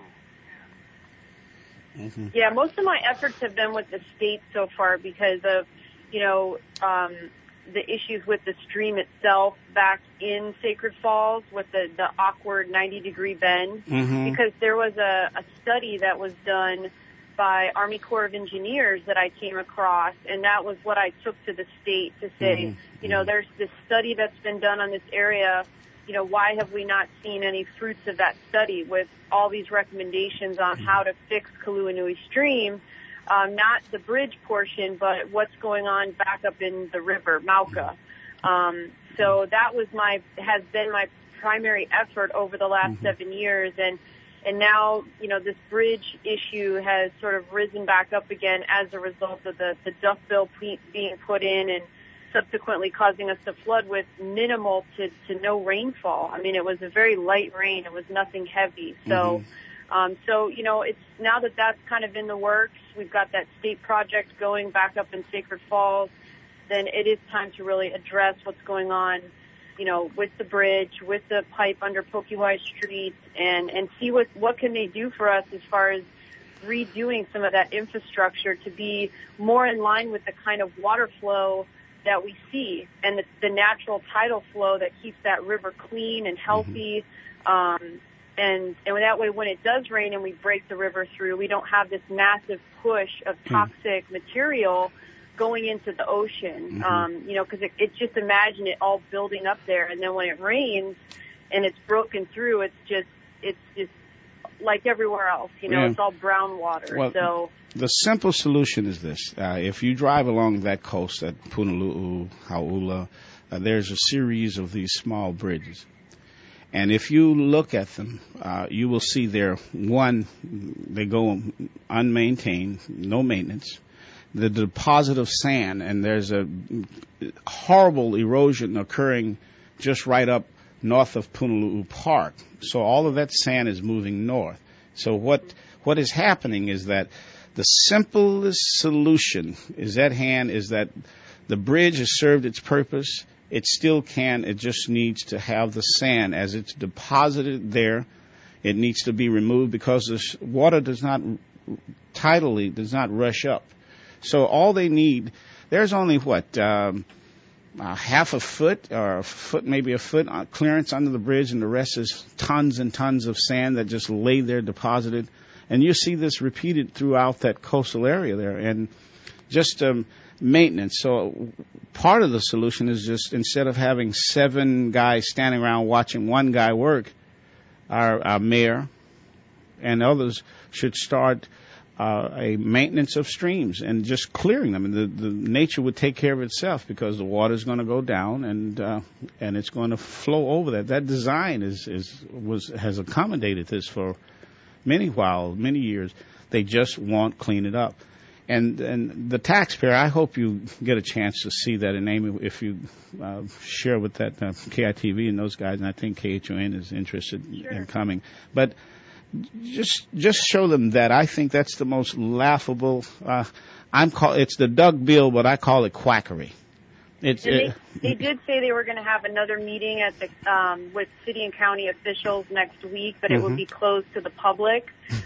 Mm-hmm. Yeah, most of my efforts have been with the state so far because of, you know, um, the issues with the stream itself back in Sacred Falls with the, the awkward ninety degree bend. Mm-hmm. Because there was a, a study that was done by Army Corps of Engineers that I came across, and that was what I took to the state to say, Mm-hmm. you know, there's this study that's been done on this area. You know, why have we not seen any fruits of that study with all these recommendations on how to fix Kaluanui Stream? Um, not the bridge portion, but what's going on back up in the river, Mauka. Um, so that was my, has been my primary effort over the last mm-hmm. seven years. And, and now, you know, this bridge issue has sort of risen back up again as a result of the, the duck bill being put in and subsequently causing us to flood with minimal to, to no rainfall. I mean, it was a very light rain. It was nothing heavy. So, mm-hmm. um, so, you know, it's now that that's kind of in the works, we've got that state project going back up in Sacred Falls, then it is time to really address what's going on, you know, with the bridge, with the pipe under Pokiwai Street, and, and see what, what can they do for us as far as redoing some of that infrastructure to be more in line with the kind of water flow that we see and the, the natural tidal flow that keeps that river clean and healthy. Mm-hmm. Um, and, and that way, when it does rain and we break the river through, we don't have this massive push of toxic mm-hmm. material going into the ocean. Mm-hmm. Um, you know, because it, it just imagine it all building up there, and then when it rains and it's broken through, it's just it's just like everywhere else. You know, yeah. It's all brown water. Well, so the simple solution is this: uh, if you drive along that coast at Punalu'u, Hauula, uh, there's a series of these small bridges. And if you look at them, uh, you will see they're, one, they go unmaintained, no maintenance. The deposit of sand, and there's a horrible erosion occurring just right up north of Punalu'u Park. So all of that sand is moving north. So what what is happening is that the simplest solution is at hand, is that the bridge has served its purpose. It still can. It just needs to have the sand as it's deposited there. It needs to be removed because the water does not, tidally, does not rush up. So all they need, there's only what, um, uh, half a foot or a foot, maybe a foot uh, clearance under the bridge, and the rest is tons and tons of sand that just lay there deposited. And you see this repeated throughout that coastal area there. And just um, maintenance. So part of the solution is just, instead of having seven guys standing around watching one guy work, our, our mayor and others should start uh, a maintenance of streams and just clearing them. And the, the nature would take care of itself because the water is going to go down and uh, and it's going to flow over that. That design is is was has accommodated this for many while, many years. They just won't clean it up. And and the taxpayer, I hope you get a chance to see that. And Amy, if you uh, share with that uh, K I T V and those guys, and I think K H O N is interested sure. in coming. But just just show them that. I think that's the most laughable. Uh, I'm call it's the Doug Bill, but I call it quackery. It's, and they, uh, they did say they were going to have another meeting at the um, with city and county officials next week, but mm-hmm. it would be closed to the public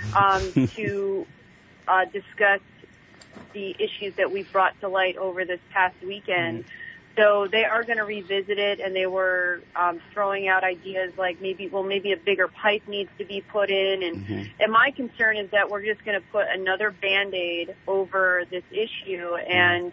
um, to uh, discuss the issues that we brought to light over this past weekend. Mm-hmm. So they are going to revisit it, and they were um, throwing out ideas like maybe, well, maybe a bigger pipe needs to be put in. And, Mm-hmm. and my concern is that we're just going to put another Band-Aid over this issue and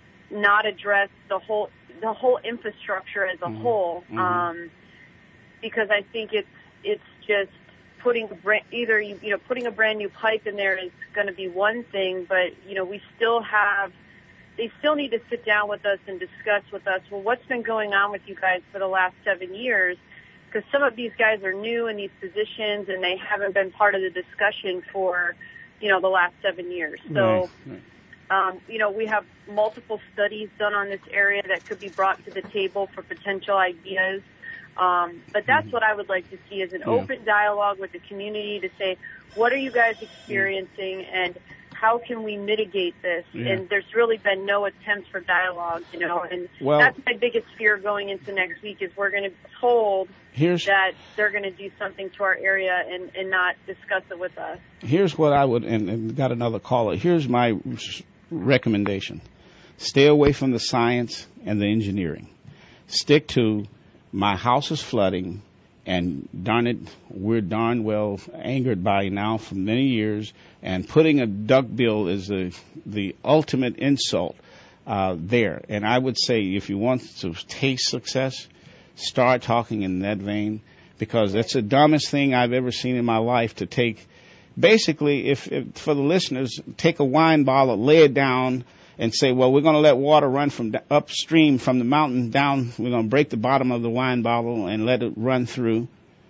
not address the whole the whole infrastructure as a Mhm. whole. Mhm. Um, because I think it's it's just putting a brand, either you, you know putting a brand new pipe in there is going to be one thing, but you know we still have. They still need to sit down with us and discuss with us, well, what's been going on with you guys for the last seven years? Because some of these guys are new in these positions and they haven't been part of the discussion for, you know, the last seven years. So, Right, um, you know, we have multiple studies done on this area that could be brought to the table for potential ideas. Um, but that's what I would like to see is an Yeah. open dialogue with the community to say, what are you guys experiencing and how can we mitigate this? Yeah. And there's really been no attempts for dialogue, you know, and Well- that's my biggest fear going into next week is we're going to be told Here's that they're going to do something to our area and, and not discuss it with us. here's what I would, and, and got another caller. Here's my s- recommendation: stay away from the science and the engineering. Stick to my house is flooding, and darn it, we're darn well angered by now for many years. And putting a duck bill is the the ultimate insult uh, there. And I would say, if you want to taste success, start talking in that vein, because that's the dumbest thing I've ever seen in my life. To take, basically, if, if for the listeners, take a wine bottle, lay it down, and say, well, we're going to let water run from d- upstream from the mountain down. We're going to break the bottom of the wine bottle and let it run through.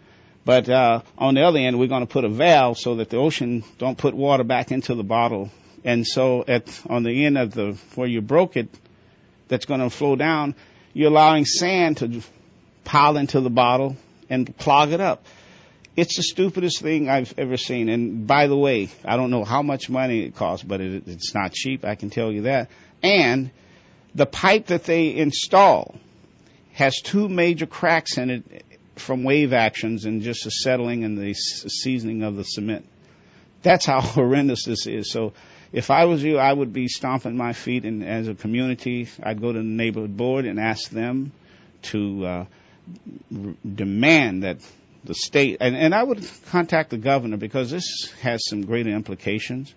But uh, on the other end, we're going to put a valve so that the ocean don't put water back into the bottle. And so at on the end of the where you broke it, that's going to flow down, you're allowing sand to pile into the bottle and clog it up. It's the stupidest thing I've ever seen. And by the way, I don't know how much money it costs, but it, it's not cheap, I can tell you that. And the pipe that they install has two major cracks in it from wave actions and just the settling and the seasoning of the cement. That's how horrendous this is. So if I was you, I would be stomping my feet, and as a community, I'd go to the neighborhood board and ask them to uh, r- demand that the state, and, and I would contact the governor, because this has some greater implications.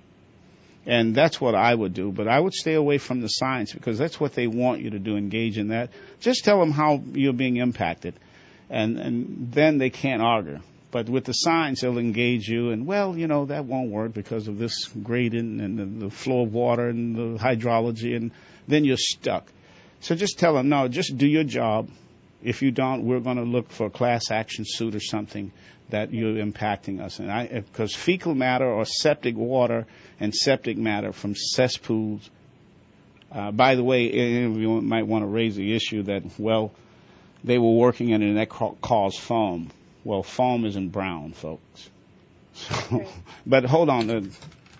And that's what I would do. But I would stay away from the science, because that's what they want you to do, engage in that. Just tell them how you're being impacted. And, and then they can't argue. But with the science, they'll engage you, and, well, you know, that won't work because of this gradient and the, the flow of water and the hydrology, and then you're stuck. So just tell them, no, just do your job. If you don't, we're going to look for a class action suit or something that you're impacting us. And I, because fecal matter or septic water and septic matter from cesspools, uh, by the way, you might want to raise the issue that, well, they were working in it and that ca- caused foam. Well, foam isn't brown, folks. So, but hold on. Uh,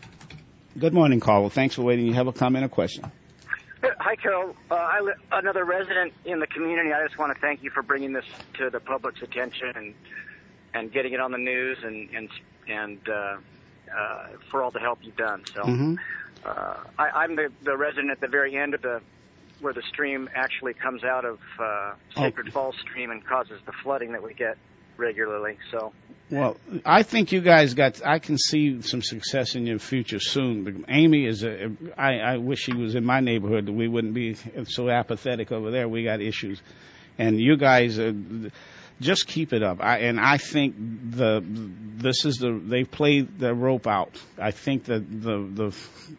good morning, caller. Thanks for waiting. You have a comment or question? Hi, Carol. Uh, I li- another resident in the community. I just want to thank you for bringing this to the public's attention and and getting it on the news and and and uh, uh, for all the help you've done. So, Mm-hmm. uh, I, I'm the, the resident at the very end of the where the stream actually comes out of uh, Sacred Oh. Falls Stream and causes the flooding that we get regularly. So. Well, I think you guys got, I can see some success in your future soon. Amy is a, I, I wish she was in my neighborhood. We wouldn't be so apathetic over there. We got issues. And you guys, uh, just keep it up. I, and I think the, this is the, they played the rope out. I think that the, the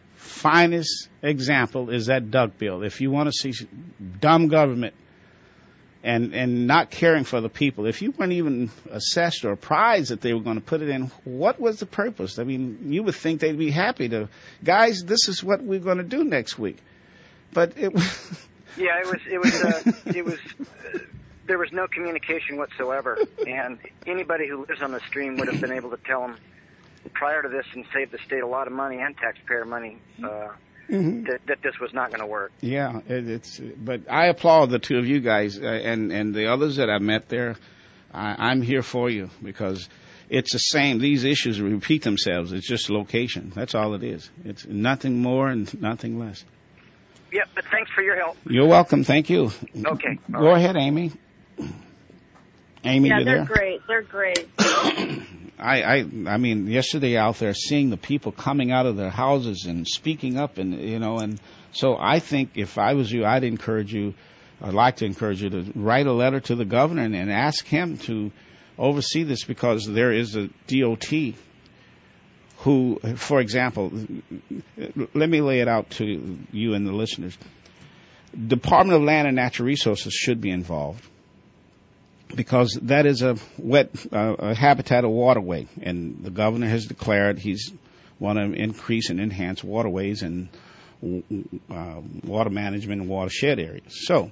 finest example is that duck bill. If you want to see dumb government, and and not caring for the people. If you weren't even assessed or apprised that they were going to put it in, what was the purpose? I mean, you would think they'd be happy to, guys, this is what we're going to do next week. But it was... Yeah, it was, it was, uh, it was, uh, there was no communication whatsoever. And anybody who lives on the stream would have been able to tell them prior to this and save the state a lot of money and taxpayer money, uh, Mm-hmm. That, that this was not going to work. Yeah, it, it's. But I applaud the two of you guys uh, and and the others that I met there. I, I'm here for you, because it's the same. These issues repeat themselves. It's just location. That's all it is. It's nothing more and nothing less. Yeah, but thanks for your help. You're welcome. Thank you. Okay. Go right. ahead, Amy. Amy, yeah, you they're there? great. They're great. I, I, I mean, yesterday out there, seeing the people coming out of their houses and speaking up, and you know, and so I think if I was you, I'd encourage you. I'd like to encourage you to write a letter to the governor and, and ask him to oversee this, because there is a D O T who, for example, let me lay it out to you and the listeners. Department of Land and Natural Resources should be involved, because that is a wet uh, a habitat of waterway, and the governor has declared he's want to increase and enhance waterways and uh, water management and watershed areas. So,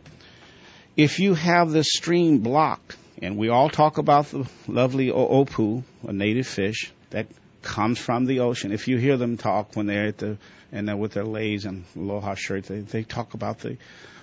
if you have this stream blocked, and we all talk about the lovely opu, a native fish that comes from the ocean. If you hear them talk when they're at the and they're with their leis and aloha shirts, they, they talk about the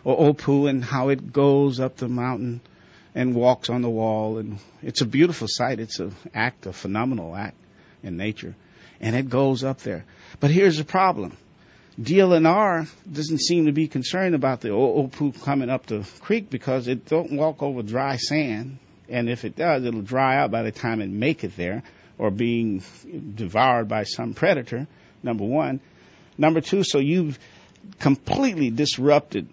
opu and how it goes up the mountain and walks on the wall, and it's a beautiful sight. It's an act, a phenomenal act in nature, and it goes up there. But here's the problem. D L N R doesn't seem to be concerned about the opu coming up the creek, because it don't walk over dry sand, and if it does, it'll dry out by the time it make it there, or being devoured by some predator, number one. Number two, so you've completely disrupted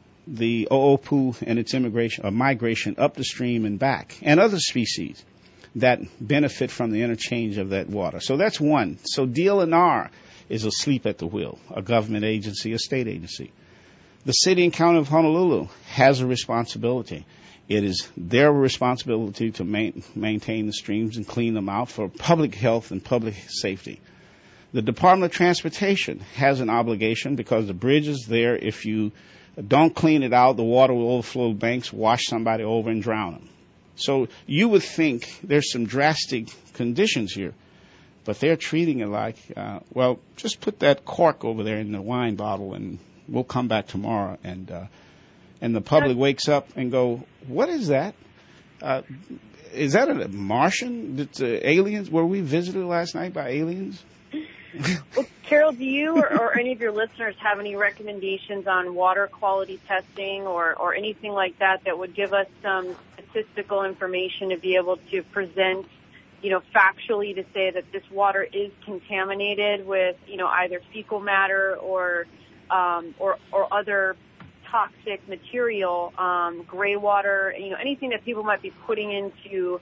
the oopu and its immigration or migration up the stream and back, and other species that benefit from the interchange of that water. So that's one. So D L N R is asleep at the wheel, a government agency, a state agency. The city and county of Honolulu has a responsibility. It is their responsibility to main, maintain the streams and clean them out for public health and public safety. The Department of Transportation has an obligation, because the bridge is there. If you don't clean it out, the water will overflow banks, wash somebody over, and drown them. So you would think there's some drastic conditions here, but they're treating it like, uh, well, just put that cork over there in the wine bottle, and we'll come back tomorrow. And uh, and the public wakes up and go, what is that? Uh, is that a Martian? That's, uh, aliens? Were we visited last night by aliens? Well, Carol, do you or, or any of your listeners have any recommendations on water quality testing or, or anything like that that would give us some statistical information to be able to present, you know, factually to say that this water is contaminated with, you know, either fecal matter or um, or, or other toxic material, um, gray water, you know, anything that people might be putting into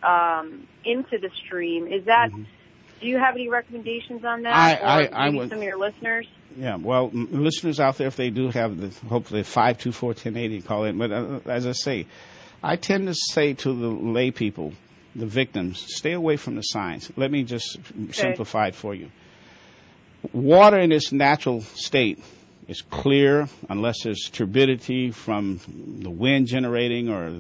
um, into the stream? Is that mm-hmm. Do you have any recommendations on that? I, or I, maybe I would, some of your listeners? Yeah, well, m- listeners out there, if they do have the, hopefully five two four, one oh eighty, call in. But uh, as I say, I tend to say to the lay people, the victims, stay away from the signs. Let me just okay. simplify it for you. Water in its natural state is clear unless there's turbidity from the wind generating or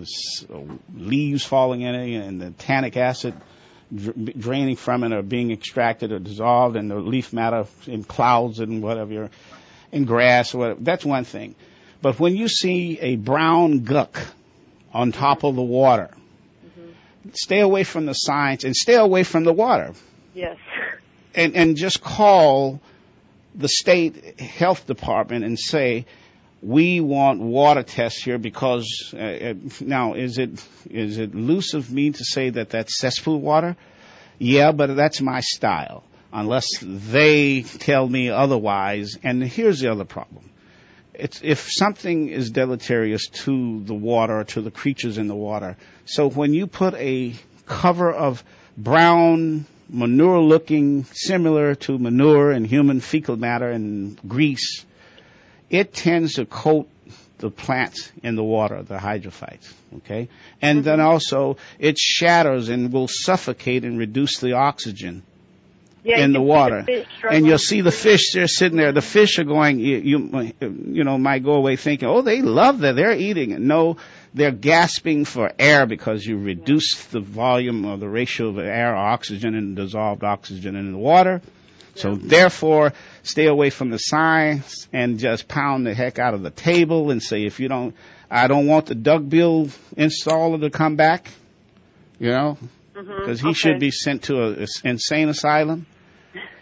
leaves falling in it and the tannic acid draining from it or being extracted or dissolved, and the leaf matter in clouds and whatever, in grass or whatever. That's one thing. But when you see a brown guck on top of the water, mm-hmm. stay away from the signs and stay away from the water. Yes. And and just call the state health department and say, we want water tests here, because uh, now is it is it loose of me to say that that's cesspool water? Yeah, but that's my style, unless they tell me otherwise. And here's the other problem: it's if something is deleterious to the water or to the creatures in the water. So when you put a cover of brown manure-looking, similar to manure and human fecal matter and grease, it tends to coat the plants in the water, the hydrophytes, okay? And mm-hmm. then also it shatters and will suffocate and reduce the oxygen yeah, in the water. The and you'll see the fish, they're sitting there. The fish are going, you, you, you know, might go away thinking, oh, they love that, they're eating it. No, they're gasping for air because you reduce yeah. the volume or the ratio of air or oxygen and dissolved oxygen in the water. So therefore, stay away from the signs and just pound the heck out of the table and say, if you don't, I don't want the duckbill installer to come back, you know, because mm-hmm. he okay. should be sent to an insane asylum.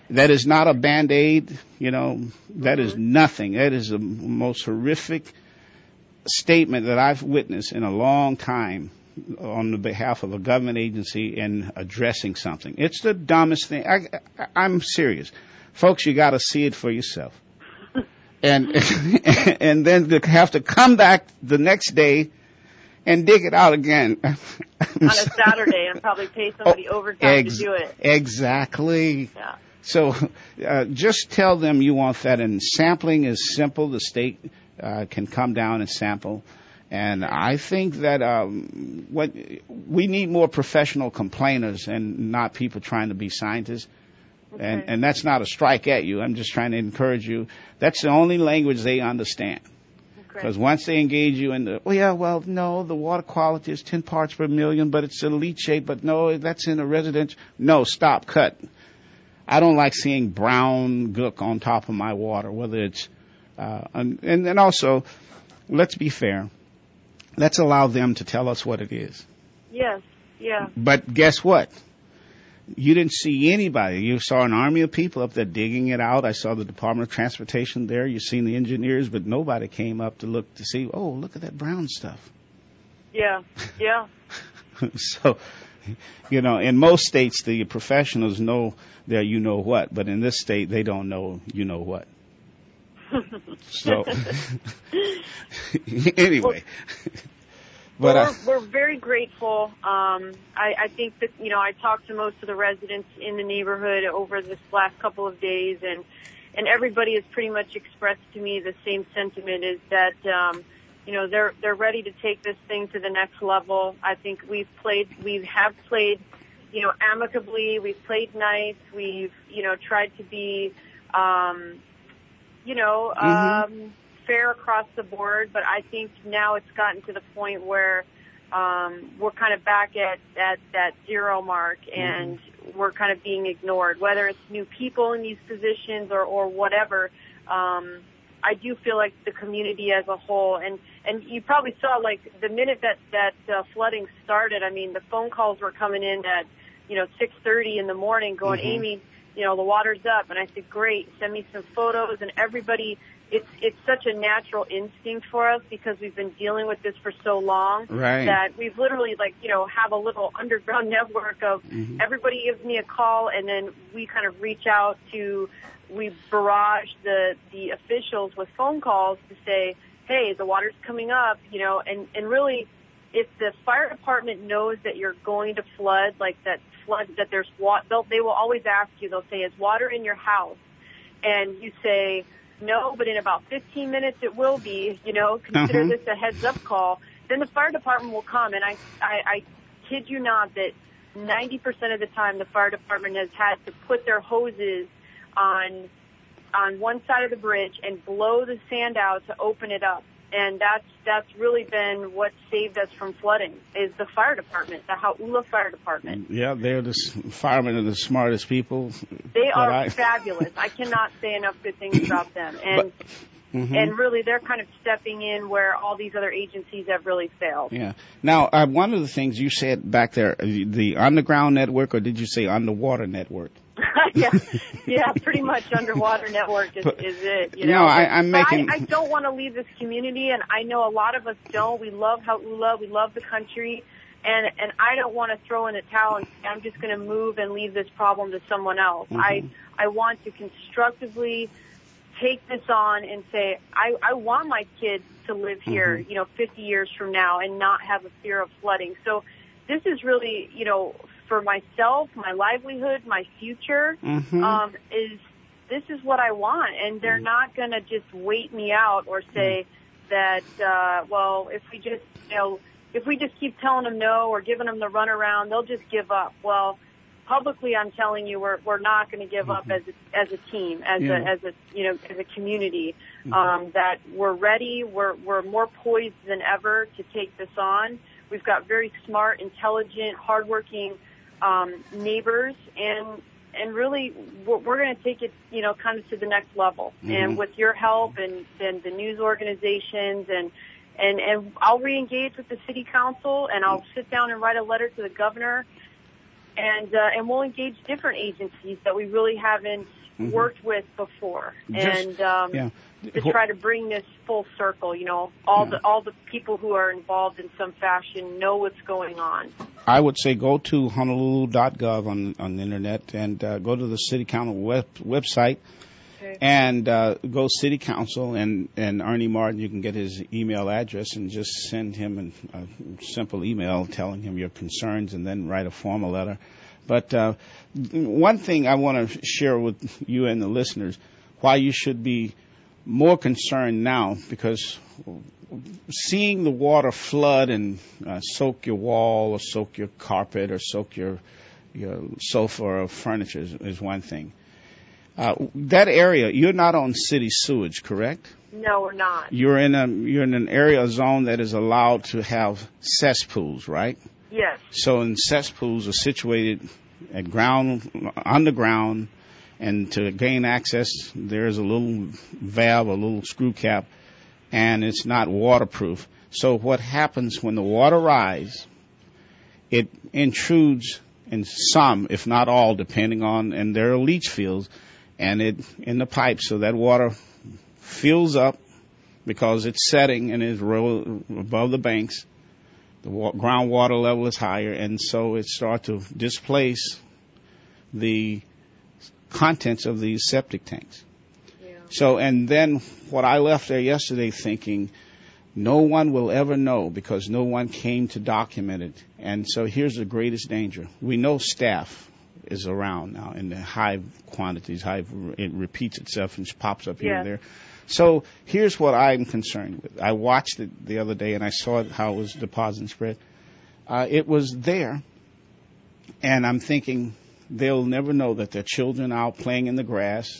That is not a Band-Aid, you know, that is nothing. That is the most horrific statement that I've witnessed in a long time on the behalf of a government agency in addressing something. It's the dumbest thing. I, I, I'm serious. Folks, you got to see it for yourself. And and then to have to come back the next day and dig it out again. On a Saturday and probably pay somebody oh, overtime ex- to do it. Exactly. Yeah. So uh, just tell them you want that. And sampling is simple. The state uh, can come down and sample. And I think that um, what we need more professional complainers and not people trying to be scientists. Okay. And, and that's not a strike at you. I'm just trying to encourage you. That's the only language they understand. Because okay. once they engage you in the, oh yeah, well, no, the water quality is ten parts per million, but it's a leachate, but no, that's in a residential. No, stop, cut. I don't like seeing brown gook on top of my water, whether it's, uh, and, and also, let's be fair. Let's allow them to tell us what it is. Yes, yeah. But guess what? You didn't see anybody. You saw an army of people up there digging it out. I saw the Department of Transportation there. You've seen the engineers, but nobody came up to look to see, oh, look at that brown stuff. Yeah, yeah. So, you know, in most states, the professionals know their you know what, but in this state, they don't know you know what. So, anyway. But well, uh, we're, we're very grateful. Um, I, I think that, you know, I talked to most of the residents in the neighborhood over this last couple of days, and and everybody has pretty much expressed to me the same sentiment, is that, um, you know, they're they're ready to take this thing to the next level. I think we've played, we have played, you know, amicably. We've played nice. We've, you know, tried to be, um, you know, mm-hmm. um, fair across the board, but I think now it's gotten to the point where um, we're kind of back at, at that zero mark, and mm-hmm. we're kind of being ignored, whether it's new people in these positions or, or whatever. Um, I do feel like the community as a whole, and, and you probably saw, like, the minute that, that uh, flooding started, I mean, the phone calls were coming in at, you know, six thirty in the morning going, mm-hmm. Amy, you know, the water's up. And I said, great, send me some photos. And everybody, it's it's such a natural instinct for us because we've been dealing with this for so long right. that we've literally, like, you know, have a little underground network of mm-hmm. everybody gives me a call, and then we kind of reach out to, we barrage the, the officials with phone calls to say, hey, the water's coming up, you know, and, and really, if the fire department knows that you're going to flood, like that flood, that there's water, they will always ask you, they'll say, is water in your house? And you say, no, but in about fifteen minutes it will be, you know, consider uh-huh. this a heads up call. Then the fire department will come, and I, I, I kid you not that ninety percent of the time the fire department has had to put their hoses on, on one side of the bridge and blow the sand out to open it up. And that's, that's really been what saved us from flooding, is the fire department, the Hauula Fire Department. Yeah, they're the firemen are the smartest people. They are I... fabulous. I cannot say enough good things about them. And but, mm-hmm. and really, they're kind of stepping in where all these other agencies have really failed. Yeah. Now, uh, one of the things you said back there, the underground network, or did you say underwater network? yeah, yeah, pretty much underwater network is, but, is it. You know, know? I, I'm but making. I, I don't want to leave this community, and I know a lot of us don't. We love Hauula, we love the country, and and I don't want to throw in a towel and say I'm just going to move and leave this problem to someone else. Mm-hmm. I I want to constructively take this on and say I I want my kids to live here, mm-hmm. you know, fifty years from now and not have a fear of flooding. So this is really, you know, for myself, my livelihood, my future, mm-hmm. um, is this is what I want. And they're not going to just wait me out or say mm-hmm. that, uh, well, if we just, you know, if we just keep telling them no or giving them the runaround, they'll just give up. Well, publicly, I'm telling you, we're we're not going to give mm-hmm. up as a, as a team, as yeah. a as a you know as a community. Mm-hmm. Um, that we're ready. We're we're more poised than ever to take this on. We've got very smart, intelligent, hardworking um, neighbors, and and really we're, we're going to take it, you know, kind of to the next level. Mm-hmm. And with your help and, and the news organizations, and and and I'll reengage with the city council, and I'll sit down and write a letter to the governor. and uh, and we'll engage different agencies that we really haven't mm-hmm. worked with before, Just, and um, yeah. to try to bring this full circle. You know, all yeah. the all the people who are involved in some fashion know what's going on. I would say go to honolulu dot gov on on the internet and uh, go to the City Council web, website. Okay. And uh, go City Council and, and Ernie Martin, you can get his email address and just send him an, a simple email telling him your concerns and then write a formal letter. But uh, one thing I want to share with you and the listeners, why you should be more concerned now, because seeing the water flood and uh, soak your wall or soak your carpet or soak your, your sofa or furniture is, is one thing. Uh, that area, you're not on city sewage, correct? No, we're not. You're in a you're in an area zone that is allowed to have cesspools, right? Yes. So, and cesspools are situated at ground, underground, and to gain access, there's a little valve, a little screw cap, and it's not waterproof. So, what happens when the water rises? It intrudes in some, if not all, depending on, and there are leach fields. And it in the pipe, so that water fills up because it's setting and is ro- above the banks. The wa- groundwater level is higher, and so it starts to displace the contents of these septic tanks. Yeah. So, and then what I left there yesterday thinking, no one will ever know because no one came to document it. And so here's the greatest danger. We know staff is around now in the high quantities, high, it repeats itself and pops up here yeah. and there. So here's what I'm concerned with. I watched it the other day and I saw how it was deposited and spread. Uh, it was there, and I'm thinking they'll never know that their children are out playing in the grass.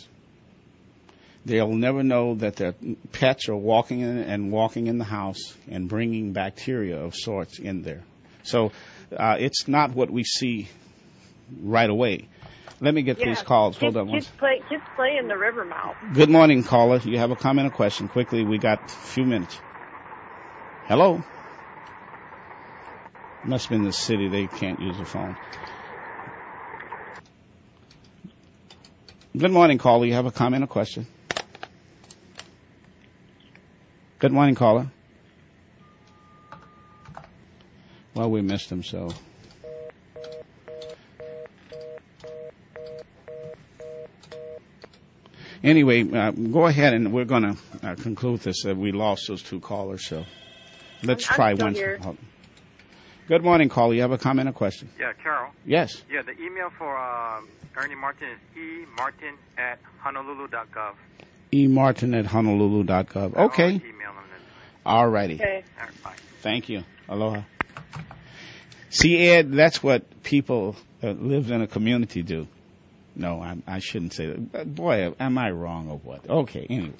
They'll never know that their pets are walking in and walking in the house and bringing bacteria of sorts in there. So uh, it's not what we see right away. Let me get yeah. these calls. Kids, Hold on one kids play, kids play in the river mouth. Good morning, caller. You have a comment or question? Quickly, we got a few minutes. Hello? Must have been the city. They can't use the phone. Good morning, caller. You have a comment or question? Good morning, caller. Well, we missed him, so... Anyway, uh, go ahead, and we're going to uh, conclude this. Uh, we lost those two callers, so let's I'm, try I'm still one. Here. Good morning, caller. You have a comment or question? Yeah, Carol. Yes. Yeah, the email for uh, Ernie Martin is e martin at honolulu dot gov. e martin at honolulu dot gov. Okay. Email him then. All righty. Okay. All right, bye. Thank you. Aloha. See, Ed, that's what people that live in a community do. No, I, I shouldn't say that. Boy, am I wrong or what? Okay, anyway.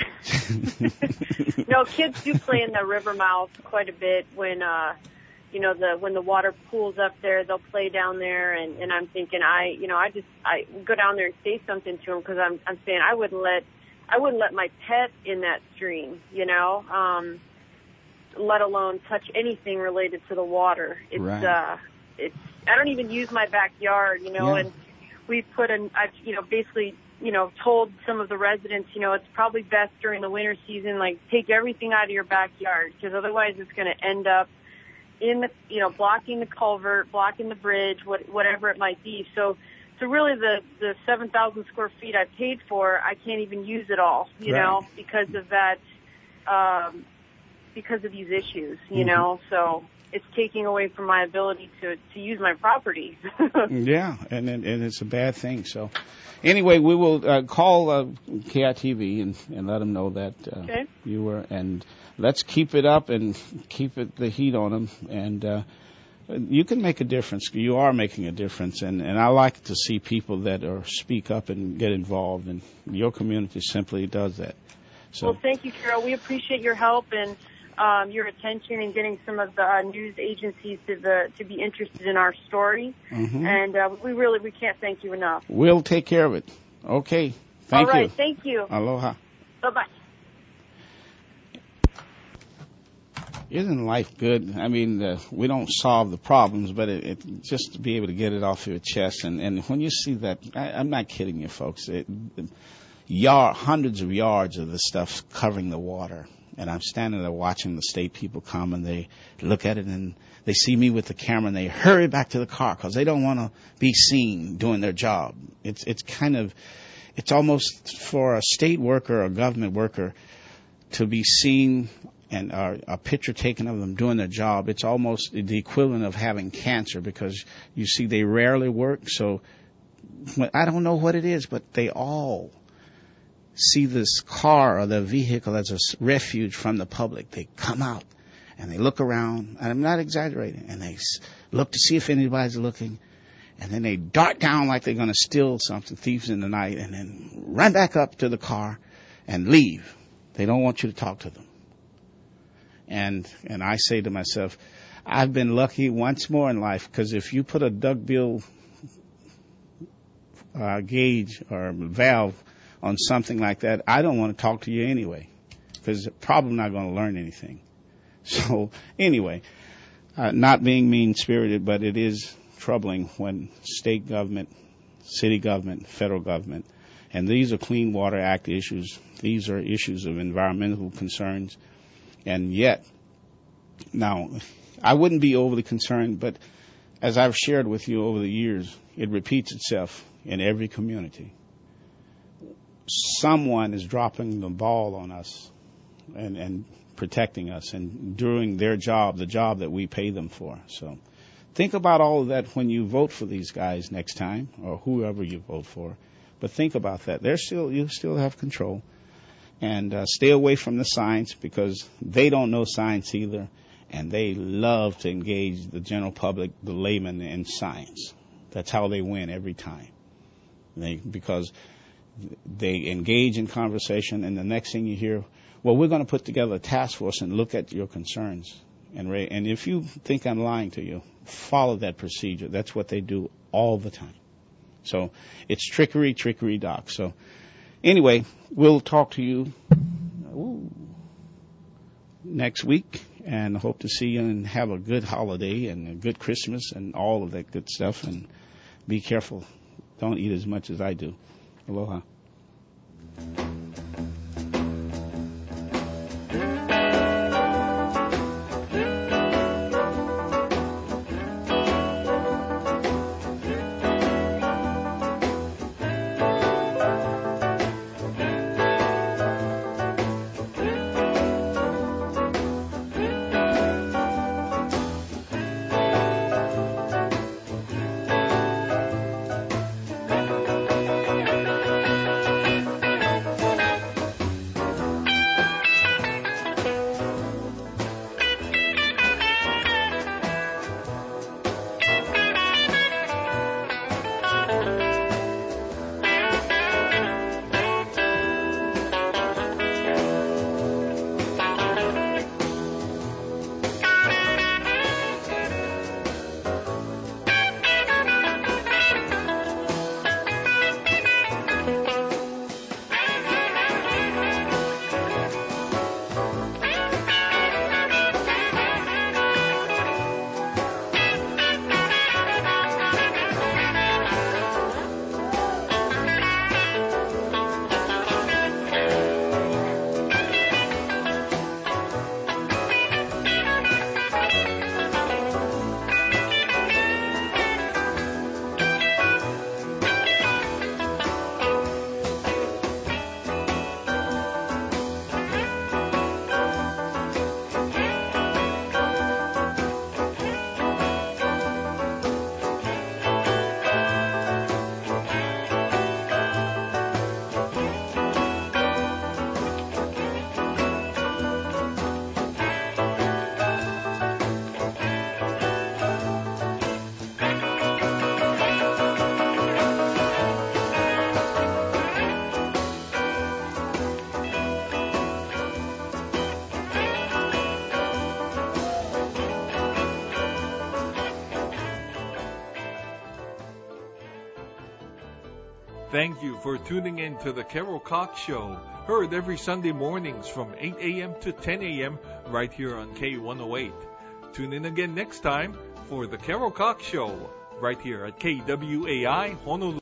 No, kids do play in the river mouth quite a bit when, uh, you know, the when the water pools up there, they'll play down there, and, and I'm thinking, I, you know, I just I go down there and say something to them because I'm I'm saying I wouldn't let I wouldn't let my pet in that stream, you know, um, let alone touch anything related to the water. It's right. uh, it's I don't even use my backyard, you know, yeah. and. We put in, I've, you know, basically, you know, told some of the residents, you know, it's probably best during the winter season, like, take everything out of your backyard, because otherwise it's going to end up in the, you know, blocking the culvert, blocking the bridge, what, whatever it might be. So, so really the, the seven thousand square feet I paid for, I can't even use it all, you right. know, because of that, um, because of these issues, you mm-hmm. know, so. It's taking away from my ability to, to use my property. Yeah, and, and and it's a bad thing. So, anyway, we will uh, call uh, K I T V and, and let them know that uh, okay. you were, and let's keep it up and keep it the heat on them. And uh, you can make a difference. You are making a difference, and, and I like to see people that are speak up and get involved. And your community simply does that. So, well, thank you, Carol. We appreciate your help and. Um, your attention and getting some of the uh, news agencies to the to be interested in our story, mm-hmm. and uh, we really we can't thank you enough. We'll take care of it. Okay, thank All right, you. Thank you. Aloha. Bye bye. isn't life good? I mean, uh, we don't solve the problems, but it, it, just to be able to get it off your chest. And, and when you see that, I, I'm not kidding you, folks. It, yard, hundreds of yards of the stuff covering the water. And I'm standing there watching the state people come, and they look at it, and they see me with the camera, and they hurry back to the car because they don't want to be seen doing their job. It's it's kind of, it's almost for a state worker or a government worker to be seen and uh, a picture taken of them doing their job. It's almost the equivalent of having cancer, because you see they rarely work. So I don't know what it is, but they all see this car or the vehicle as a refuge from the public. They come out and they look around, and I'm not exaggerating, and they look to see if anybody's looking, and then they dart down like they're going to steal something, thieves in the night, and then run back up to the car and leave. They don't want you to talk to them. And and I say to myself, I've been lucky once more in life, because if you put a duckbill uh, gauge or valve on something like that, I don't want to talk to you anyway, because probably not going to learn anything. So anyway, uh, not being mean-spirited, but it is troubling when state government, city government, federal government, and these are Clean Water Act issues. These are issues of environmental concerns. And yet, now, I wouldn't be overly concerned, but as I've shared with you over the years, it repeats itself in every community. Someone is dropping the ball on us and, and protecting us and doing their job, the job that we pay them for. So think about all of that when you vote for these guys next time, or whoever you vote for. But think about that. They're still, you still have control. And uh, stay away from the science, because they don't know science either, and they love to engage the general public, the layman, in science. That's how they win every time. They, because they engage in conversation, and the next thing you hear, well, we're going to put together a task force and look at your concerns. And, ra- and if you think I'm lying to you, follow that procedure. That's what they do all the time. So it's trickery, trickery, doc. So anyway, we'll talk to you ooh, next week, and hope to see you and have a good holiday and a good Christmas and all of that good stuff. And be careful. Don't eat as much as I do. Aloha. Thank you for tuning in to the Carol Cox Show, heard every Sunday mornings from eight a.m. to ten a.m. right here on K one oh eight. Tune in again next time for the Carol Cox Show right here at K W A I Honolulu.